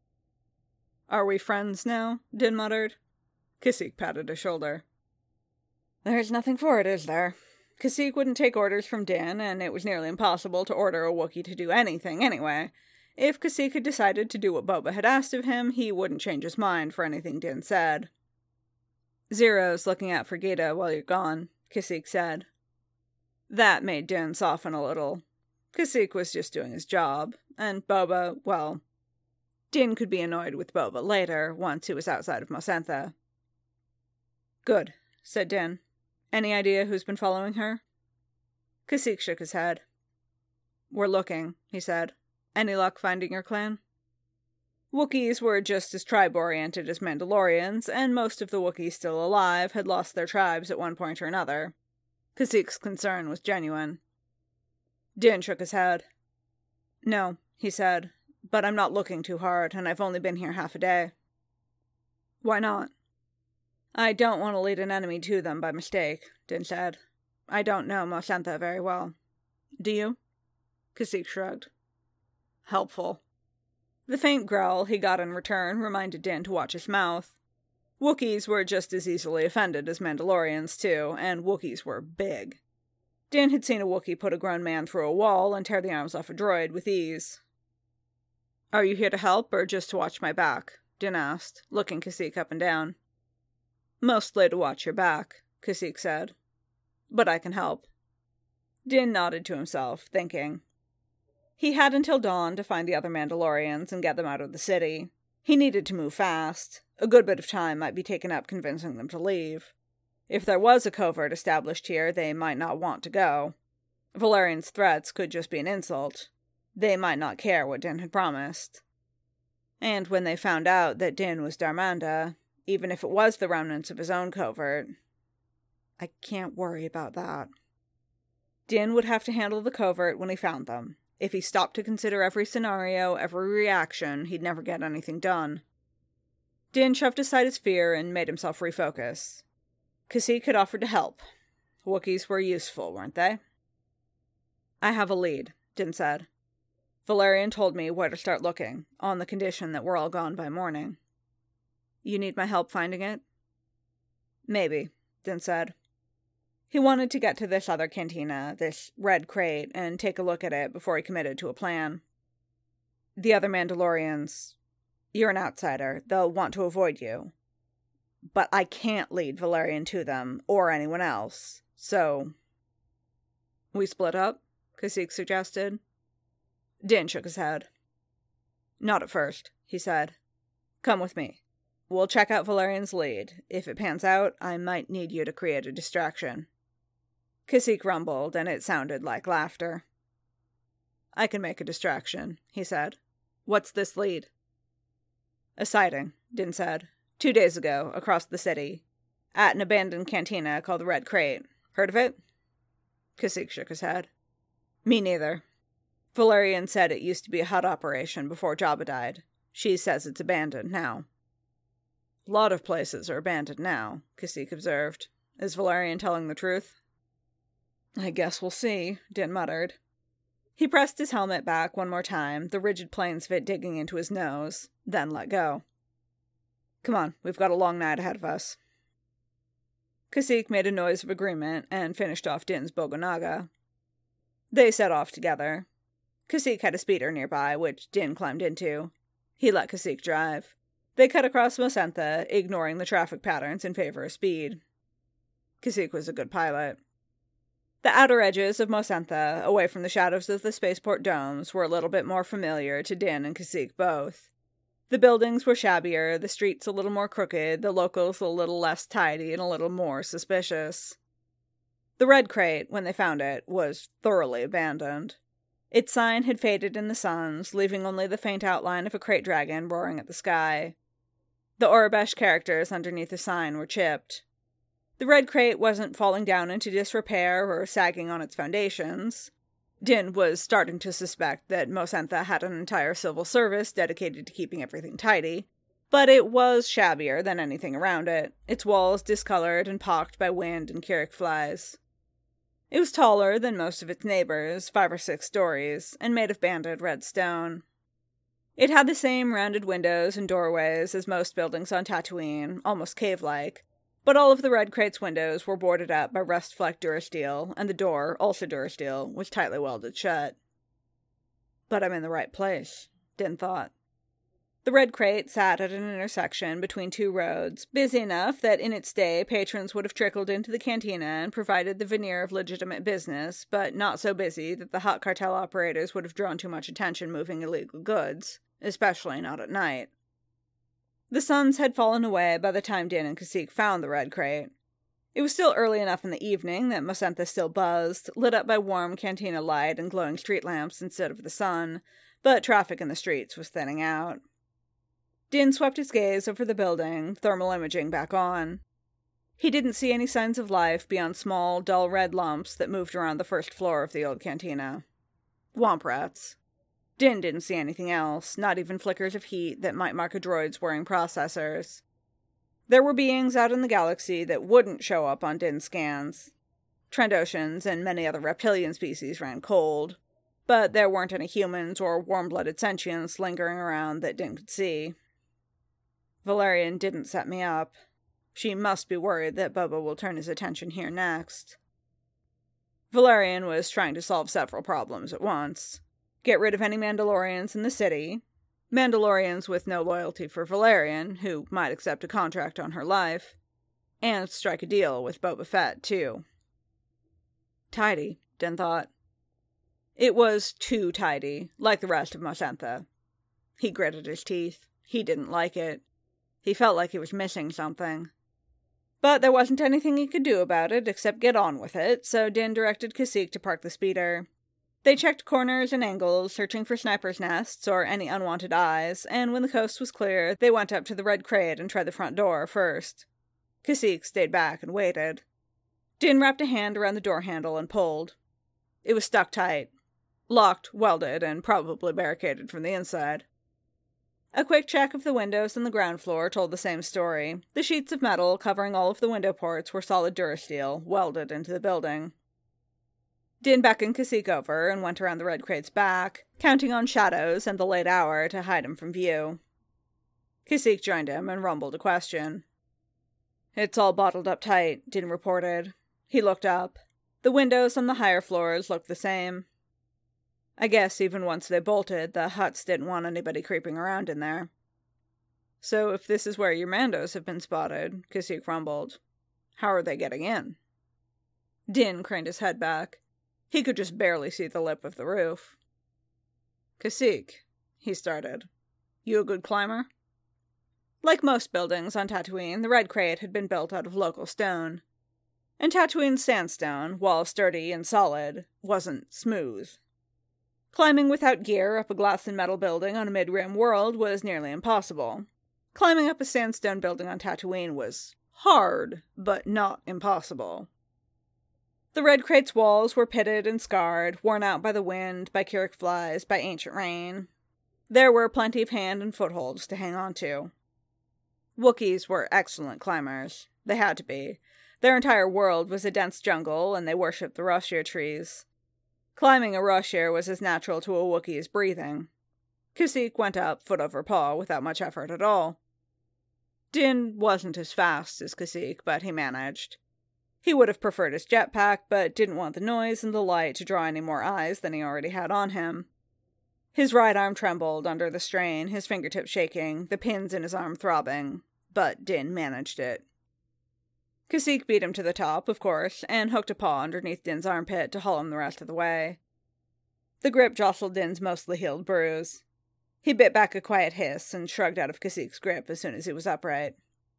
Are we friends now? Din muttered. Kasich patted his shoulder. There's nothing for it, is there? Kasich wouldn't take orders from Din, and it was nearly impossible to order a Wookiee to do anything anyway. If Kasich had decided to do what Boba had asked of him, he wouldn't change his mind for anything Din said. Zero's looking out for Gita while you're gone, Kasich said. That made Din soften a little. Kasich was just doing his job, and Boba, well, Din could be annoyed with Boba later, once he was outside of Mos Espa. Good, said Din. Any idea who's been following her? Kasich shook his head. We're looking, he said. Any luck finding your clan? Wookiees were just as tribe-oriented as Mandalorians, and most of the Wookiees still alive had lost their tribes at one point or another. Kasich's concern was genuine. Din shook his head. No, he said, but I'm not looking too hard, and I've only been here half a day. Why not? I don't want to lead an enemy to them by mistake, Din said. I don't know Mos Espa very well. Do you? Kasich shrugged. Helpful. The faint growl he got in return reminded Din to watch his mouth. Wookiees were just as easily offended as Mandalorians, too, and Wookiees were big. Din had seen a Wookiee put a grown man through a wall and tear the arms off a droid with ease. Are you here to help, or just to watch my back? Din asked, looking Kasich up and down. Mostly to watch your back, Kasich said. But I can help. Din nodded to himself, thinking. He had until dawn to find the other Mandalorians and get them out of the city. He needed to move fast. A good bit of time might be taken up convincing them to leave. If there was a covert established here, they might not want to go. Valerian's threats could just be an insult. They might not care what Din had promised. And when they found out that Din was Darmanda, even if it was the remnants of his own covert, I can't worry about that. Din would have to handle the covert when he found them. If he stopped to consider every scenario, every reaction, he'd never get anything done. Din shoved aside his fear and made himself refocus. Kasich had offered to help. Wookiees were useful, weren't they? I have a lead, Din said. Valerian told me where to start looking, on the condition that we're all gone by morning. You need my help finding it? Maybe, Din said. He wanted to get to this other cantina, this red crate, and take a look at it before he committed to a plan. The other Mandalorians, you're an outsider. They'll want to avoid you. But I can't lead Valerian to them, or anyone else, so... We split up? Kasich suggested. Din shook his head. Not at first, he said. Come with me. We'll check out Valerian's lead. If it pans out, I might need you to create a distraction. Kasich rumbled, and it sounded like laughter. I can make a distraction, he said. What's this lead? A sighting, Din said. Two days ago, across the city. At an abandoned cantina called the Red Crate. Heard of it? Kasich shook his head. Me neither. Valerian said it used to be a Hutt operation before Jabba died. She says it's abandoned now. A lot of places are abandoned now, Kasich observed. Is Valerian telling the truth? I guess we'll see, Din muttered. He pressed his helmet back one more time, the rigid planes of it digging into his nose, then let go. Come on, we've got a long night ahead of us. Kasich made a noise of agreement and finished off Din's Bogonaga. They set off together. Kasich had a speeder nearby, which Din climbed into. He let Kasich drive. They cut across Mos Espa, ignoring the traffic patterns in favor of speed. Kasich was a good pilot. The outer edges of Mos Espa, away from the shadows of the spaceport domes, were a little bit more familiar to Din and Kasich both. The buildings were shabbier, the streets a little more crooked, the locals a little less tidy and a little more suspicious. The Red Crate, when they found it, was thoroughly abandoned. Its sign had faded in the suns, leaving only the faint outline of a crate dragon roaring at the sky. The Aurebesh characters underneath the sign were chipped. The red crate wasn't falling down into disrepair or sagging on its foundations. Din was starting to suspect that Mosentha had an entire civil service dedicated to keeping everything tidy, but it was shabbier than anything around it, its walls discolored and pocked by wind and Kirik flies. It was taller than most of its neighbors, five or six stories, and made of banded red stone. It had the same rounded windows and doorways as most buildings on Tatooine, almost cave-like, but all of the red crate's windows were boarded up by rust-flecked Durasteel, and the door, also Durasteel, was tightly welded shut. But I'm in the right place, Din thought. The red crate sat at an intersection between two roads, busy enough that in its day patrons would have trickled into the cantina and provided the veneer of legitimate business, but not so busy that the Hutt cartel operators would have drawn too much attention moving illegal goods, especially not at night. The suns had fallen away by the time Din and Kashyyyk found the red crate. It was still early enough in the evening that Mosentha still buzzed, lit up by warm cantina light and glowing street lamps instead of the sun, but traffic in the streets was thinning out. Din swept his gaze over the building, thermal imaging back on. He didn't see any signs of life beyond small, dull red lumps that moved around the first floor of the old cantina. Womp rats. Din didn't see anything else, not even flickers of heat that might mark a droid's whirring processors. There were beings out in the galaxy that wouldn't show up on Din's scans. Trandoshans and many other reptilian species ran cold, but there weren't any humans or warm-blooded sentients lingering around that Din could see. Valerian didn't set me up. She must be worried that Boba will turn his attention here next. Valerian was trying to solve several problems at once. Get rid of any Mandalorians in the city, Mandalorians with no loyalty for Valerian, who might accept a contract on her life, and strike a deal with Boba Fett, too. Tidy, Din thought. It was too tidy, like the rest of Mosentha. He gritted his teeth. He didn't like it. He felt like he was missing something. But there wasn't anything he could do about it except get on with it, so Din directed Kashyyyk to park the speeder. They checked corners and angles, searching for snipers' nests or any unwanted eyes, and when the coast was clear, they went up to the red crate and tried the front door first. Kashyyyk stayed back and waited. Din wrapped a hand around the door handle and pulled. It was stuck tight. Locked, welded, and probably barricaded from the inside. A quick check of the windows on the ground floor told the same story. The sheets of metal covering all of the window ports were solid Durasteel, welded into the building. Din beckoned Kashyyyk over and went around the red crate's back, counting on shadows and the late hour to hide him from view. Kashyyyk joined him and rumbled a question. It's all bottled up tight, Din reported. He looked up. The windows on the higher floors looked the same. I guess even once they bolted, the Hutts didn't want anybody creeping around in there. So if this is where your Mandos have been spotted, Kashyyyk rumbled, how are they getting in? Din craned his head back. He could just barely see the lip of the roof. Kashyyyk, he started. You a good climber? Like most buildings on Tatooine, the red crate had been built out of local stone. And Tatooine's sandstone, while sturdy and solid, wasn't smooth. Climbing without gear up a glass and metal building on a mid-rim world was nearly impossible. Climbing up a sandstone building on Tatooine was hard, but not impossible. The red crate's walls were pitted and scarred, worn out by the wind, by Kirik flies, by ancient rain. There were plenty of hand and footholds to hang on to. Wookiees were excellent climbers. They had to be. Their entire world was a dense jungle, and they worshipped the Roshir trees. Climbing a Roshir was as natural to a Wookiee as breathing. Kashyyyk went up foot over paw without much effort at all. Din wasn't as fast as Kashyyyk, but he managed. He would have preferred his jetpack, but didn't want the noise and the light to draw any more eyes than he already had on him. His right arm trembled under the strain, his fingertips shaking, the pins in his arm throbbing, but Din managed it. Kashyyyk beat him to the top, of course, and hooked a paw underneath Din's armpit to haul him the rest of the way. The grip jostled Din's mostly healed bruise. He bit back a quiet hiss and shrugged out of Kashyyyk's grip as soon as he was upright.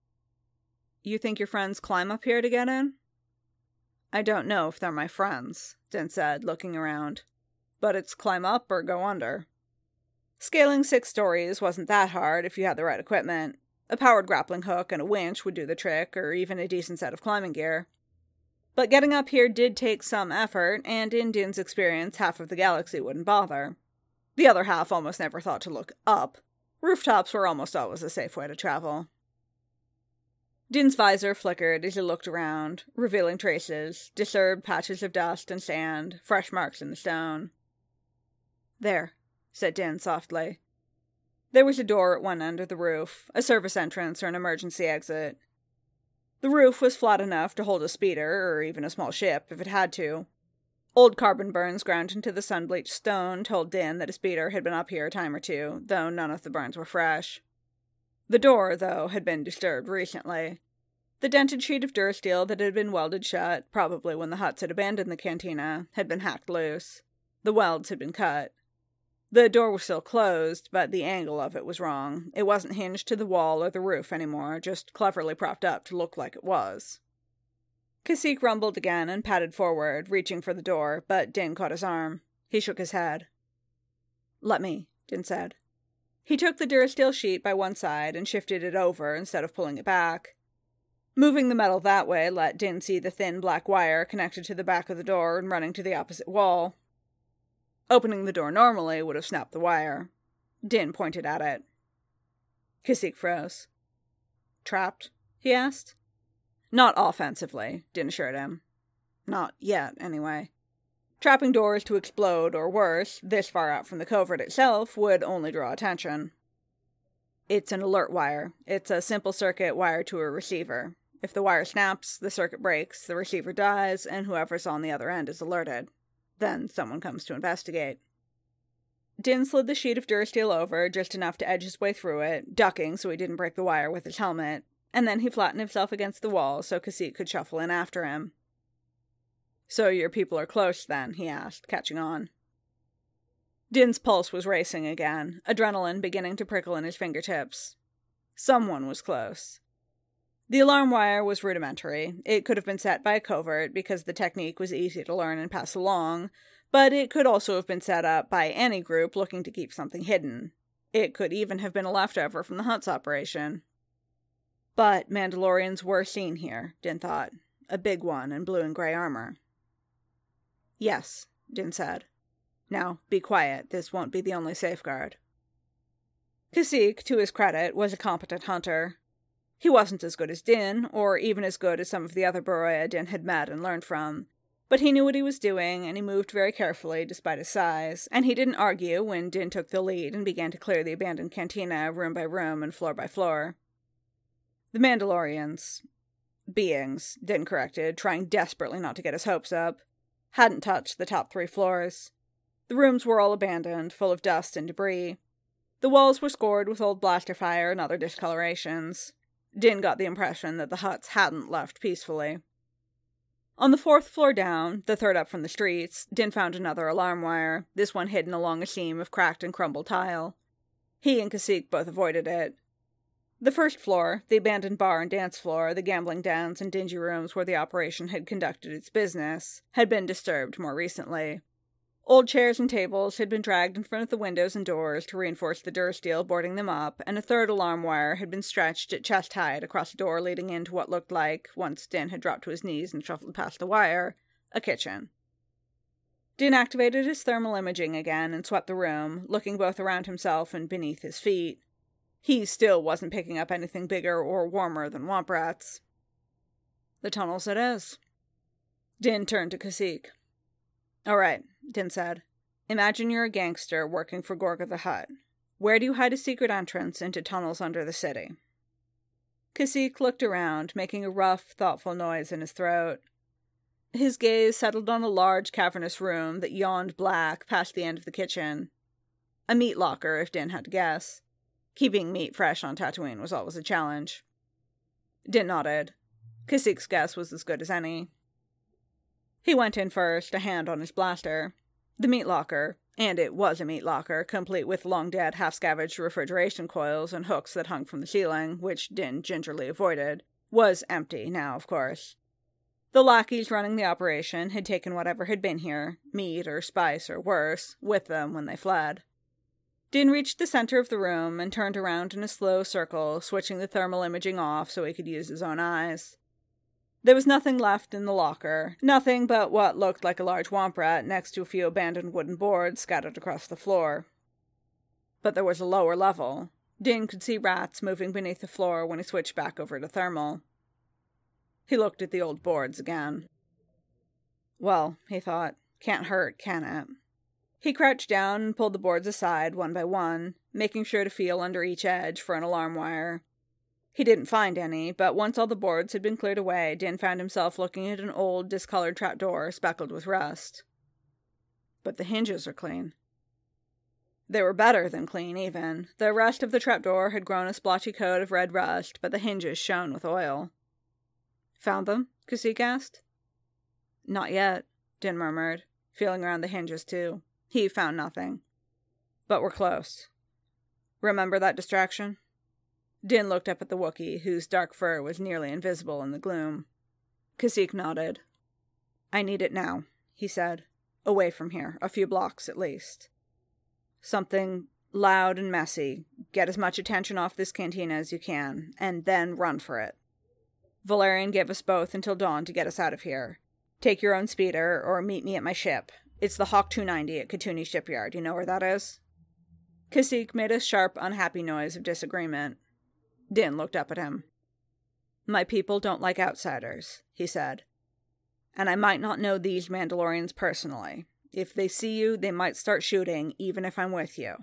You think your friends climb up here to get in? I don't know if they're my friends, Din said, looking around. but it's climb up or go under. Scaling six stories wasn't that hard if you had the right equipment. A powered grappling hook and a winch would do the trick, or even a decent set of climbing gear. But getting up here did take some effort, and in Din's experience, half of the galaxy wouldn't bother. The other half almost never thought to look up. Rooftops were almost always a safe way to travel. Din's visor flickered as he looked around, revealing traces, disturbed patches of dust and sand, fresh marks in the stone. "There," said Din softly. There was a door at one end of the roof, a service entrance or an emergency exit. The roof was flat enough to hold a speeder, or even a small ship, if it had to. Old carbon burns ground into the sun-bleached stone told Din that a speeder had been up here a time or two, though none of the burns were fresh. The door, though, had been disturbed recently. The dented sheet of durasteel that had been welded shut, probably when the Hutts had abandoned the cantina, had been hacked loose. The welds had been cut. The door was still closed, but the angle of it was wrong. It wasn't hinged to the wall or the roof anymore, just cleverly propped up to look like it was. Kashyyyk rumbled again and padded forward, reaching for the door, but Din caught his arm. He shook his head. "Let me," Din said. He took the durasteel sheet by one side and shifted it over instead of pulling it back. Moving the metal that way let Din see the thin black wire connected to the back of the door and running to the opposite wall. Opening the door normally would have snapped the wire. Din pointed at it. Kashyyyk froze. "Trapped?" he asked. "Not offensively," Din assured him. "Not yet, anyway. Trapping doors to explode, or worse, this far out from the covert itself, would only draw attention. It's an alert wire. It's a simple circuit wired to a receiver. If the wire snaps, the circuit breaks, the receiver dies, and whoever's on the other end is alerted. Then someone comes to investigate." Din slid the sheet of durasteel over, just enough to edge his way through it, ducking so he didn't break the wire with his helmet, and then he flattened himself against the wall so Kashyyyk could shuffle in after him. "So your people are close, then?" he asked, catching on. Din's pulse was racing again, adrenaline beginning to prickle in his fingertips. Someone was close. The alarm wire was rudimentary. It could have been set by a covert because the technique was easy to learn and pass along, but it could also have been set up by any group looking to keep something hidden. It could even have been a leftover from the Hutt's operation. But Mandalorians were seen here, Din thought. A big one in blue and gray armor. "Yes," Din said. "Now, be quiet. This won't be the only safeguard." Kashyyyk, to his credit, was a competent hunter. He wasn't as good as Din, or even as good as some of the other Baroya Din had met and learned from, but he knew what he was doing, and he moved very carefully despite his size, and he didn't argue when Din took the lead and began to clear the abandoned cantina room by room and floor by floor. The Mandalorians, beings, Din corrected, trying desperately not to get his hopes up, hadn't touched the top three floors. The rooms were all abandoned, full of dust and debris. The walls were scored with old blaster fire and other discolorations. Din got the impression that the Hutts hadn't left peacefully. On the fourth floor down, the third up from the streets, Din found another alarm wire, this one hidden along a seam of cracked and crumbled tile. He and Kashyyyk both avoided it. The first floor, the abandoned bar and dance floor, the gambling dens and dingy rooms where the operation had conducted its business, had been disturbed more recently. Old chairs and tables had been dragged in front of the windows and doors to reinforce the durasteel boarding them up, and a third alarm wire had been stretched at chest height across the door leading into what looked like, once Din had dropped to his knees and shuffled past the wire, a kitchen. Din activated his thermal imaging again and swept the room, looking both around himself and beneath his feet. He still wasn't picking up anything bigger or warmer than womp rats. "The tunnels it is." Din turned to Kashyyyk. "All right," Din said. "Imagine you're a gangster working for Gorga the Hutt. Where do you hide a secret entrance into tunnels under the city?" Kashyyyk looked around, making a rough, thoughtful noise in his throat. His gaze settled on a large, cavernous room that yawned black past the end of the kitchen. A meat locker, if Din had to guess. Keeping meat fresh on Tatooine was always a challenge. Din nodded. Kashyyyk's guess was as good as any. He went in first, a hand on his blaster. The meat locker, and it was a meat locker, complete with long-dead, half-scavenged refrigeration coils and hooks that hung from the ceiling, which Din gingerly avoided, was empty now, of course. The lackeys running the operation had taken whatever had been here, meat or spice or worse, with them when they fled. Din reached the center of the room and turned around in a slow circle, switching the thermal imaging off so he could use his own eyes. There was nothing left in the locker, nothing but what looked like a large womp rat next to a few abandoned wooden boards scattered across the floor. But there was a lower level. Din could see rats moving beneath the floor when he switched back over to thermal. He looked at the old boards again. Well, he thought, can't hurt, can it? He crouched down and pulled the boards aside one by one, making sure to feel under each edge for an alarm wire. He didn't find any, but once all the boards had been cleared away, Din found himself looking at an old, discolored trapdoor speckled with rust. But the hinges are clean. They were better than clean, even. The rest of the trapdoor had grown a splotchy coat of red rust, but the hinges shone with oil. Found them? Kashyyyk asked. Not yet, Din murmured, feeling around the hinges too. He found nothing. But we're close. Remember that distraction? Din looked up at the Wookiee, whose dark fur was nearly invisible in the gloom. Kashyyyk nodded. I need it now, he said. Away from here, a few blocks at least. Something loud and messy. Get as much attention off this cantina as you can, and then run for it. Valerian gave us both until dawn to get us out of here. Take your own speeder, or meet me at my ship. It's the Hawk two ninety at Katooni Shipyard. You know where that is? Kashyyyk made a sharp, unhappy noise of disagreement. Din looked up at him. My people don't like outsiders, he said. And I might not know these Mandalorians personally. If they see you, they might start shooting, even if I'm with you.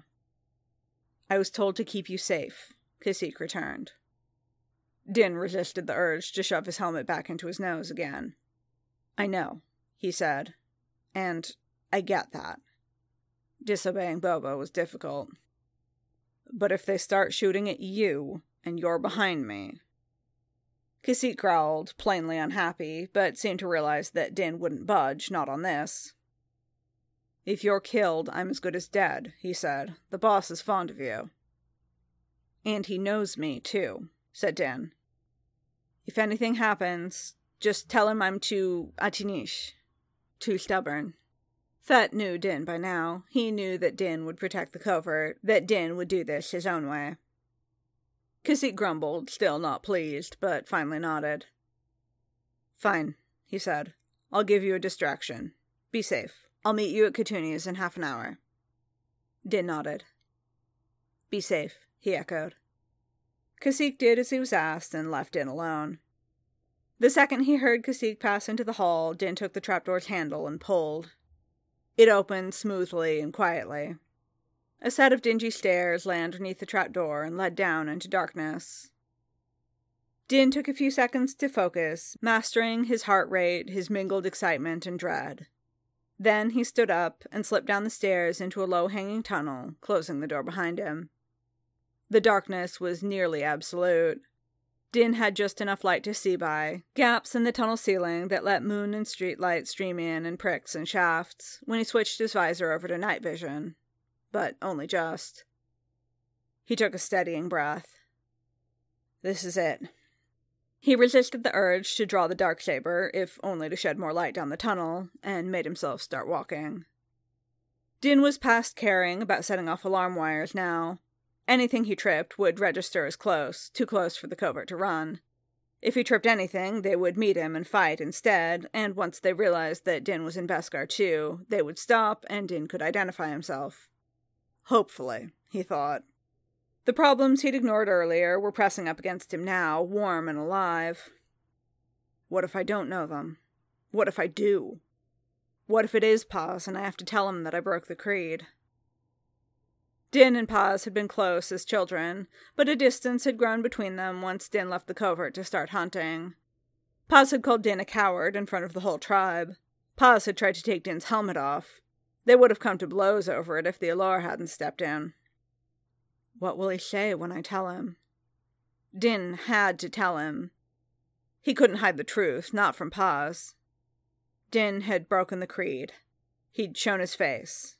I was told to keep you safe, Kashyyyk returned. Din resisted the urge to shove his helmet back into his nose again. I know, he said, and I get that. Disobeying Boba was difficult. But if they start shooting at you, and you're behind me... Kashyyyk growled, plainly unhappy, but seemed to realize that Din wouldn't budge, not on this. If you're killed, I'm as good as dead, he said. The boss is fond of you. And he knows me, too, said Din. If anything happens, just tell him I'm too atinish, too stubborn. Fett knew Din by now. He knew that Din would protect the covert, that Din would do this his own way. Kashyyyk grumbled, still not pleased, but finally nodded. Fine, he said. I'll give you a distraction. Be safe. I'll meet you at Katooni's in half an hour. Din nodded. Be safe, he echoed. Kashyyyk did as he was asked and left Din alone. The second he heard Kashyyyk pass into the hall, Din took the trapdoor's handle and pulled. It opened smoothly and quietly. A set of dingy stairs lay underneath the trapdoor and led down into darkness. Din took a few seconds to focus, mastering his heart rate, his mingled excitement and dread. Then he stood up and slipped down the stairs into a low-hanging tunnel, closing the door behind him. The darkness was nearly absolute. Din had just enough light to see by, gaps in the tunnel ceiling that let moon and street light stream in in pricks and shafts, when he switched his visor over to night vision. But only just. He took a steadying breath. This is it. He resisted the urge to draw the darksaber, if only to shed more light down the tunnel, and made himself start walking. Din was past caring about setting off alarm wires now. Anything he tripped would register as close, too close for the covert to run. If he tripped anything, they would meet him and fight instead, and once they realized that Din was in Beskar too, they would stop and Din could identify himself. Hopefully, he thought. The problems he'd ignored earlier were pressing up against him now, warm and alive. What if I don't know them? What if I do? What if it is Paz and I have to tell him that I broke the creed? Din and Paz had been close as children, but a distance had grown between them once Din left the covert to start hunting. Paz had called Din a coward in front of the whole tribe. Paz had tried to take Din's helmet off. They would have come to blows over it if the Allure hadn't stepped in. What will he say when I tell him? Din had to tell him. He couldn't hide the truth, not from Paz. Din had broken the creed. He'd shown his face.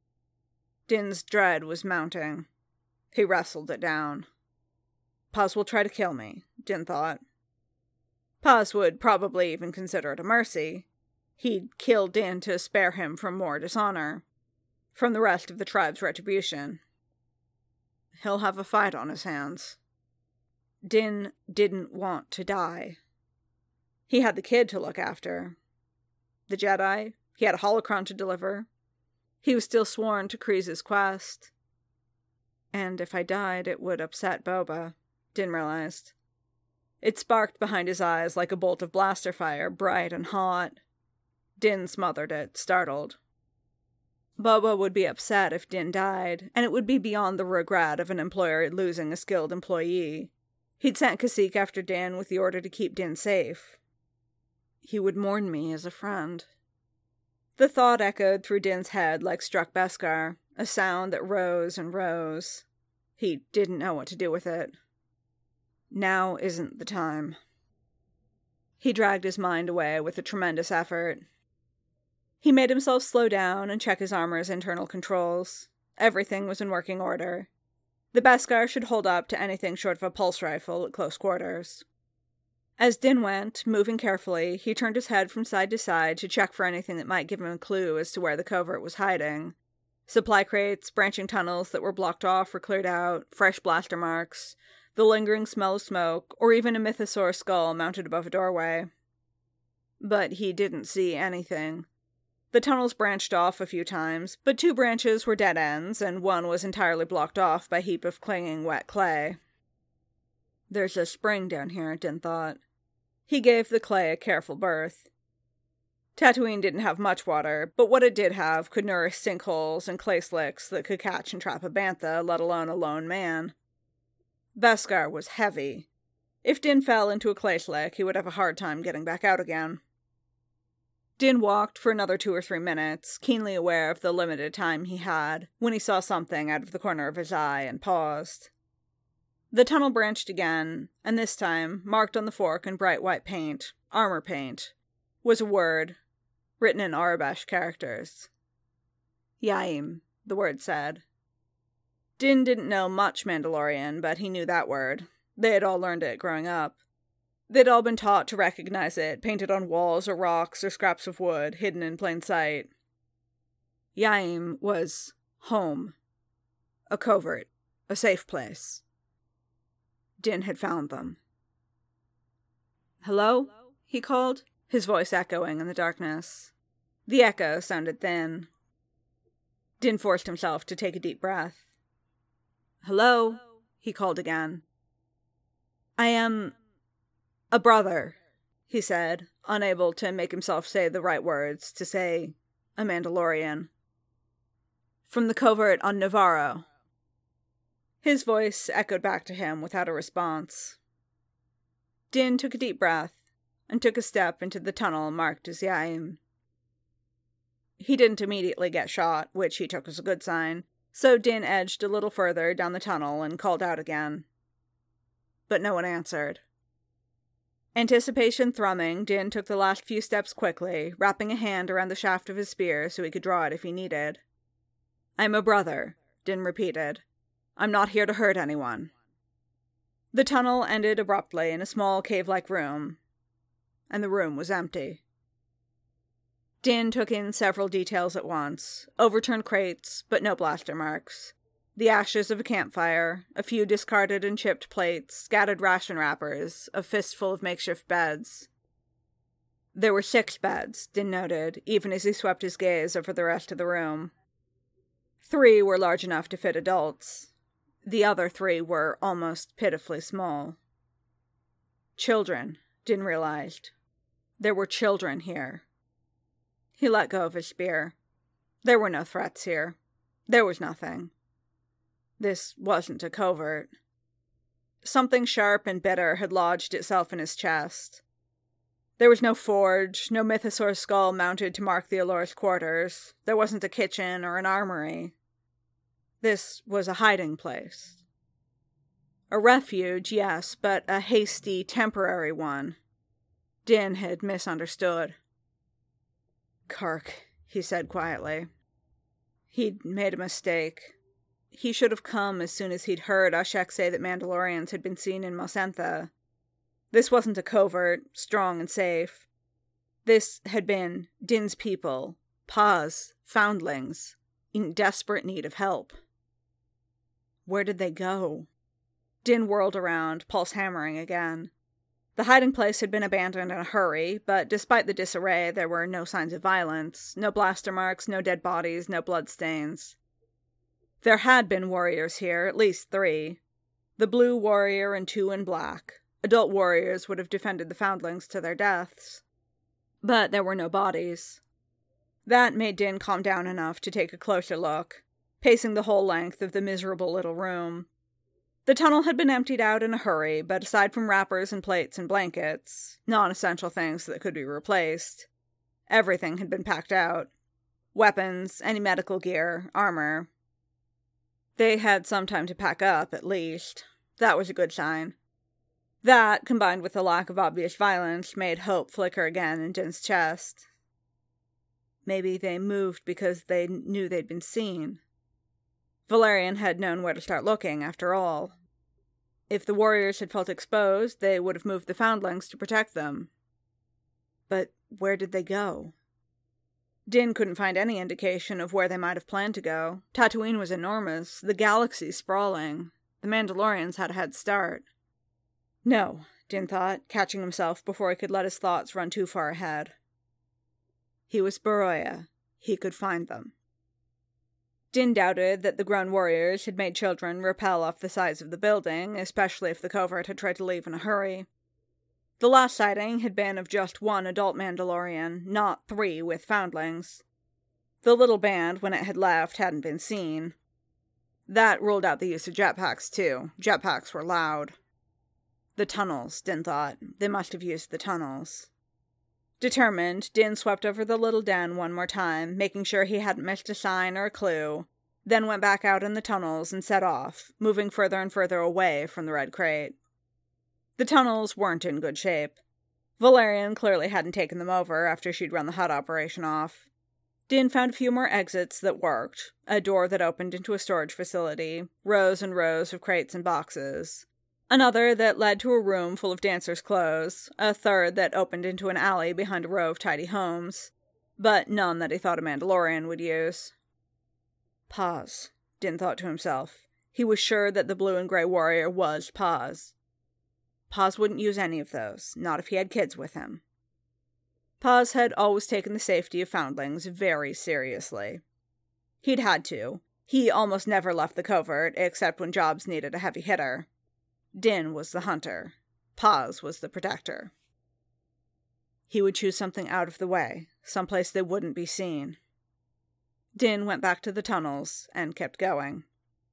Din's dread was mounting. He wrestled it down. Paz will try to kill me, Din thought. Paz would probably even consider it a mercy. He'd kill Din to spare him from more dishonor, from the rest of the tribe's retribution. He'll have a fight on his hands. Din didn't want to die. He had the kid to look after. The Jedi, he had a holocron to deliver. He was still sworn to Kryze's quest. And if I died, it would upset Boba, Din realized. It sparked behind his eyes like a bolt of blaster fire, bright and hot. Din smothered it, startled. Boba would be upset if Din died, and it would be beyond the regret of an employer losing a skilled employee. He'd sent Kashyyyk after Din with the order to keep Din safe. He would mourn me as a friend. The thought echoed through Din's head like struck Beskar, a sound that rose and rose. He didn't know what to do with it. Now isn't the time. He dragged his mind away with a tremendous effort. He made himself slow down and check his armor's internal controls. Everything was in working order. The Beskar should hold up to anything short of a pulse rifle at close quarters. As Din went, moving carefully, he turned his head from side to side to check for anything that might give him a clue as to where the covert was hiding. Supply crates, branching tunnels that were blocked off or cleared out, fresh blaster marks, the lingering smell of smoke, or even a mythosaur skull mounted above a doorway. But he didn't see anything. The tunnels branched off a few times, but two branches were dead ends, and one was entirely blocked off by a heap of clinging wet clay. There's a spring down here, Din thought. He gave the clay a careful birth. Tatooine didn't have much water, but what it did have could nourish sinkholes and clay slicks that could catch and trap a bantha, let alone a lone man. Beskar was heavy. If Din fell into a clay slick, he would have a hard time getting back out again. Din walked for another two or three minutes, keenly aware of the limited time he had, when he saw something out of the corner of his eye and paused. The tunnel branched again, and this time, marked on the fork in bright white paint, armor paint, was a word, written in Aurebesh characters. Yaim, the word said. Din didn't know much Mandalorian, but he knew that word. They had all learned it growing up. They'd all been taught to recognize it, painted on walls or rocks or scraps of wood, hidden in plain sight. Yaim was home. A covert. A safe place. Din had found them. "Hello?" he called, his voice echoing in the darkness. The echo sounded thin. Din forced himself to take a deep breath. "Hello?" he called again. "I am a brother," he said, unable to make himself say the right words to say a Mandalorian. "From the covert on Nevarro." His voice echoed back to him without a response. Din took a deep breath and took a step into the tunnel marked as Yaim. He didn't immediately get shot, which he took as a good sign, so Din edged a little further down the tunnel and called out again. But no one answered. Anticipation thrumming, Din took the last few steps quickly, wrapping a hand around the shaft of his spear so he could draw it if he needed. "I'm a brother," Din repeated. "I'm not here to hurt anyone." The tunnel ended abruptly in a small cave-like room, and the room was empty. Din took in several details at once. Overturned crates, but no blaster marks. The ashes of a campfire, a few discarded and chipped plates, scattered ration wrappers, a fistful of makeshift beds. There were six beds, Din noted, even as he swept his gaze over the rest of the room. Three were large enough to fit adults. The other three were almost pitifully small. Children, Din realized. There were children here. He let go of his spear. There were no threats here. There was nothing. This wasn't a covert. Something sharp and bitter had lodged itself in his chest. There was no forge, no mythosaur skull mounted to mark the Allora's quarters. There wasn't a kitchen or an armory. This was a hiding place. A refuge, yes, but a hasty, temporary one. Din had misunderstood. "Kark," he said quietly. He'd made a mistake. He should have come as soon as he'd heard Ashek say that Mandalorians had been seen in Mos Espa. This wasn't a covert, strong and safe. This had been Din's people, Pa's foundlings, in desperate need of help. Where did they go? Din whirled around, pulse hammering again. The hiding place had been abandoned in a hurry, but despite the disarray, there were no signs of violence, no blaster marks, no dead bodies, no bloodstains. There had been warriors here, at least three. The blue warrior and two in black. Adult warriors would have defended the foundlings to their deaths. But there were no bodies. That made Din calm down enough to take a closer look, pacing the whole length of the miserable little room. The tunnel had been emptied out in a hurry, but aside from wrappers and plates and blankets, non-essential things that could be replaced, everything had been packed out. Weapons, any medical gear, armor. They had some time to pack up, at least. That was a good sign. That, combined with the lack of obvious violence, made hope flicker again in Din's chest. Maybe they moved because they knew they'd been seen. Valerian had known where to start looking, after all. If the warriors had felt exposed, they would have moved the foundlings to protect them. But where did they go? Din couldn't find any indication of where they might have planned to go. Tatooine was enormous, the galaxy sprawling. The Mandalorians had a head start. No, Din thought, catching himself before he could let his thoughts run too far ahead. He was Baroya. He could find them. Din doubted that the grown warriors had made children rappel off the sides of the building, especially if the covert had tried to leave in a hurry. The last sighting had been of just one adult Mandalorian, not three with foundlings. The little band, when it had left, hadn't been seen. That ruled out the use of jetpacks, too. Jetpacks were loud. The tunnels, Din thought. They must have used the tunnels. Determined, Din swept over the little den one more time, making sure he hadn't missed a sign or a clue, then went back out in the tunnels and set off, moving further and further away from the red crate. The tunnels weren't in good shape. Valerian clearly hadn't taken them over after she'd run the H U D operation off. Din found a few more exits that worked, a door that opened into a storage facility, rows and rows of crates and boxes. Another that led to a room full of dancers' clothes, a third that opened into an alley behind a row of tidy homes, but none that he thought a Mandalorian would use. Paz, Din thought to himself. He was sure that the blue and gray warrior was Paz. Paz wouldn't use any of those, not if he had kids with him. Paz had always taken the safety of foundlings very seriously. He'd had to. He almost never left the covert, except when jobs needed a heavy hitter. Din was the hunter. Paz was the protector. He would choose something out of the way, someplace they wouldn't be seen. Din went back to the tunnels and kept going.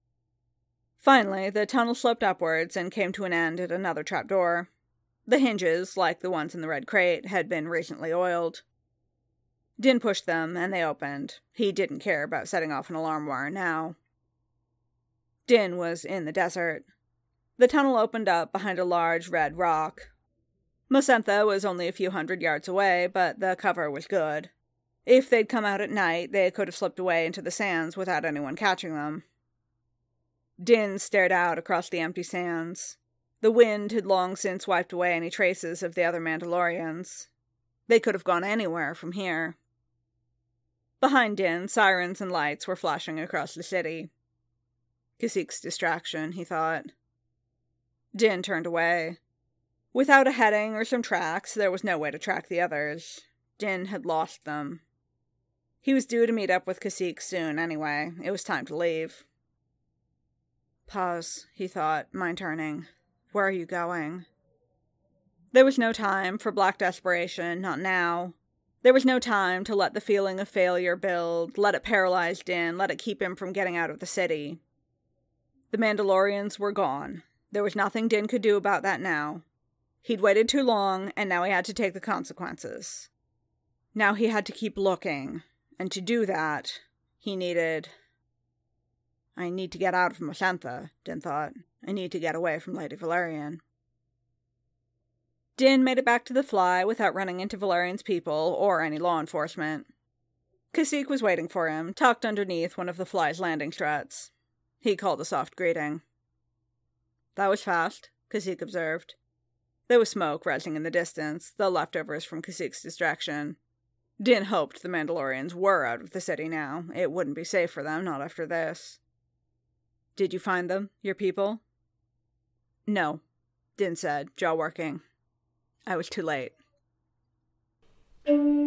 Finally, the tunnel sloped upwards and came to an end at another trapdoor. The hinges, like the ones in the red crate, had been recently oiled. Din pushed them, and they opened. He didn't care about setting off an alarm wire now. Din was in the desert. The tunnel opened up behind a large red rock. Mosentha was only a few hundred yards away, but the cover was good. If they'd come out at night, they could have slipped away into the sands without anyone catching them. Din stared out across the empty sands. The wind had long since wiped away any traces of the other Mandalorians. They could have gone anywhere from here. Behind Din, sirens and lights were flashing across the city. Kashyyyk's distraction, he thought. Din turned away. Without a heading or some tracks, there was no way to track the others. Din had lost them. He was due to meet up with Kashyyyk soon anyway. It was time to leave. Pause, he thought, mind turning. Where are you going? There was no time for black desperation, not now. There was no time to let the feeling of failure build, let it paralyze Din, let it keep him from getting out of the city. The Mandalorians were gone. There was nothing Din could do about that now. He'd waited too long, and now he had to take the consequences. Now he had to keep looking, and to do that, he needed... I need to get out of Mosentha, Din thought. I need to get away from Lady Valerian. Din made it back to the Fly without running into Valerian's people or any law enforcement. Kashyyyk was waiting for him, tucked underneath one of the Fly's landing struts. He called a soft greeting. That was fast, Kashyyyk observed. There was smoke rising in the distance, the leftovers from Kasich's distraction. Din hoped the Mandalorians were out of the city now. It wouldn't be safe for them, not after this. Did you find them, your people? No, Din said, jaw working. I was too late.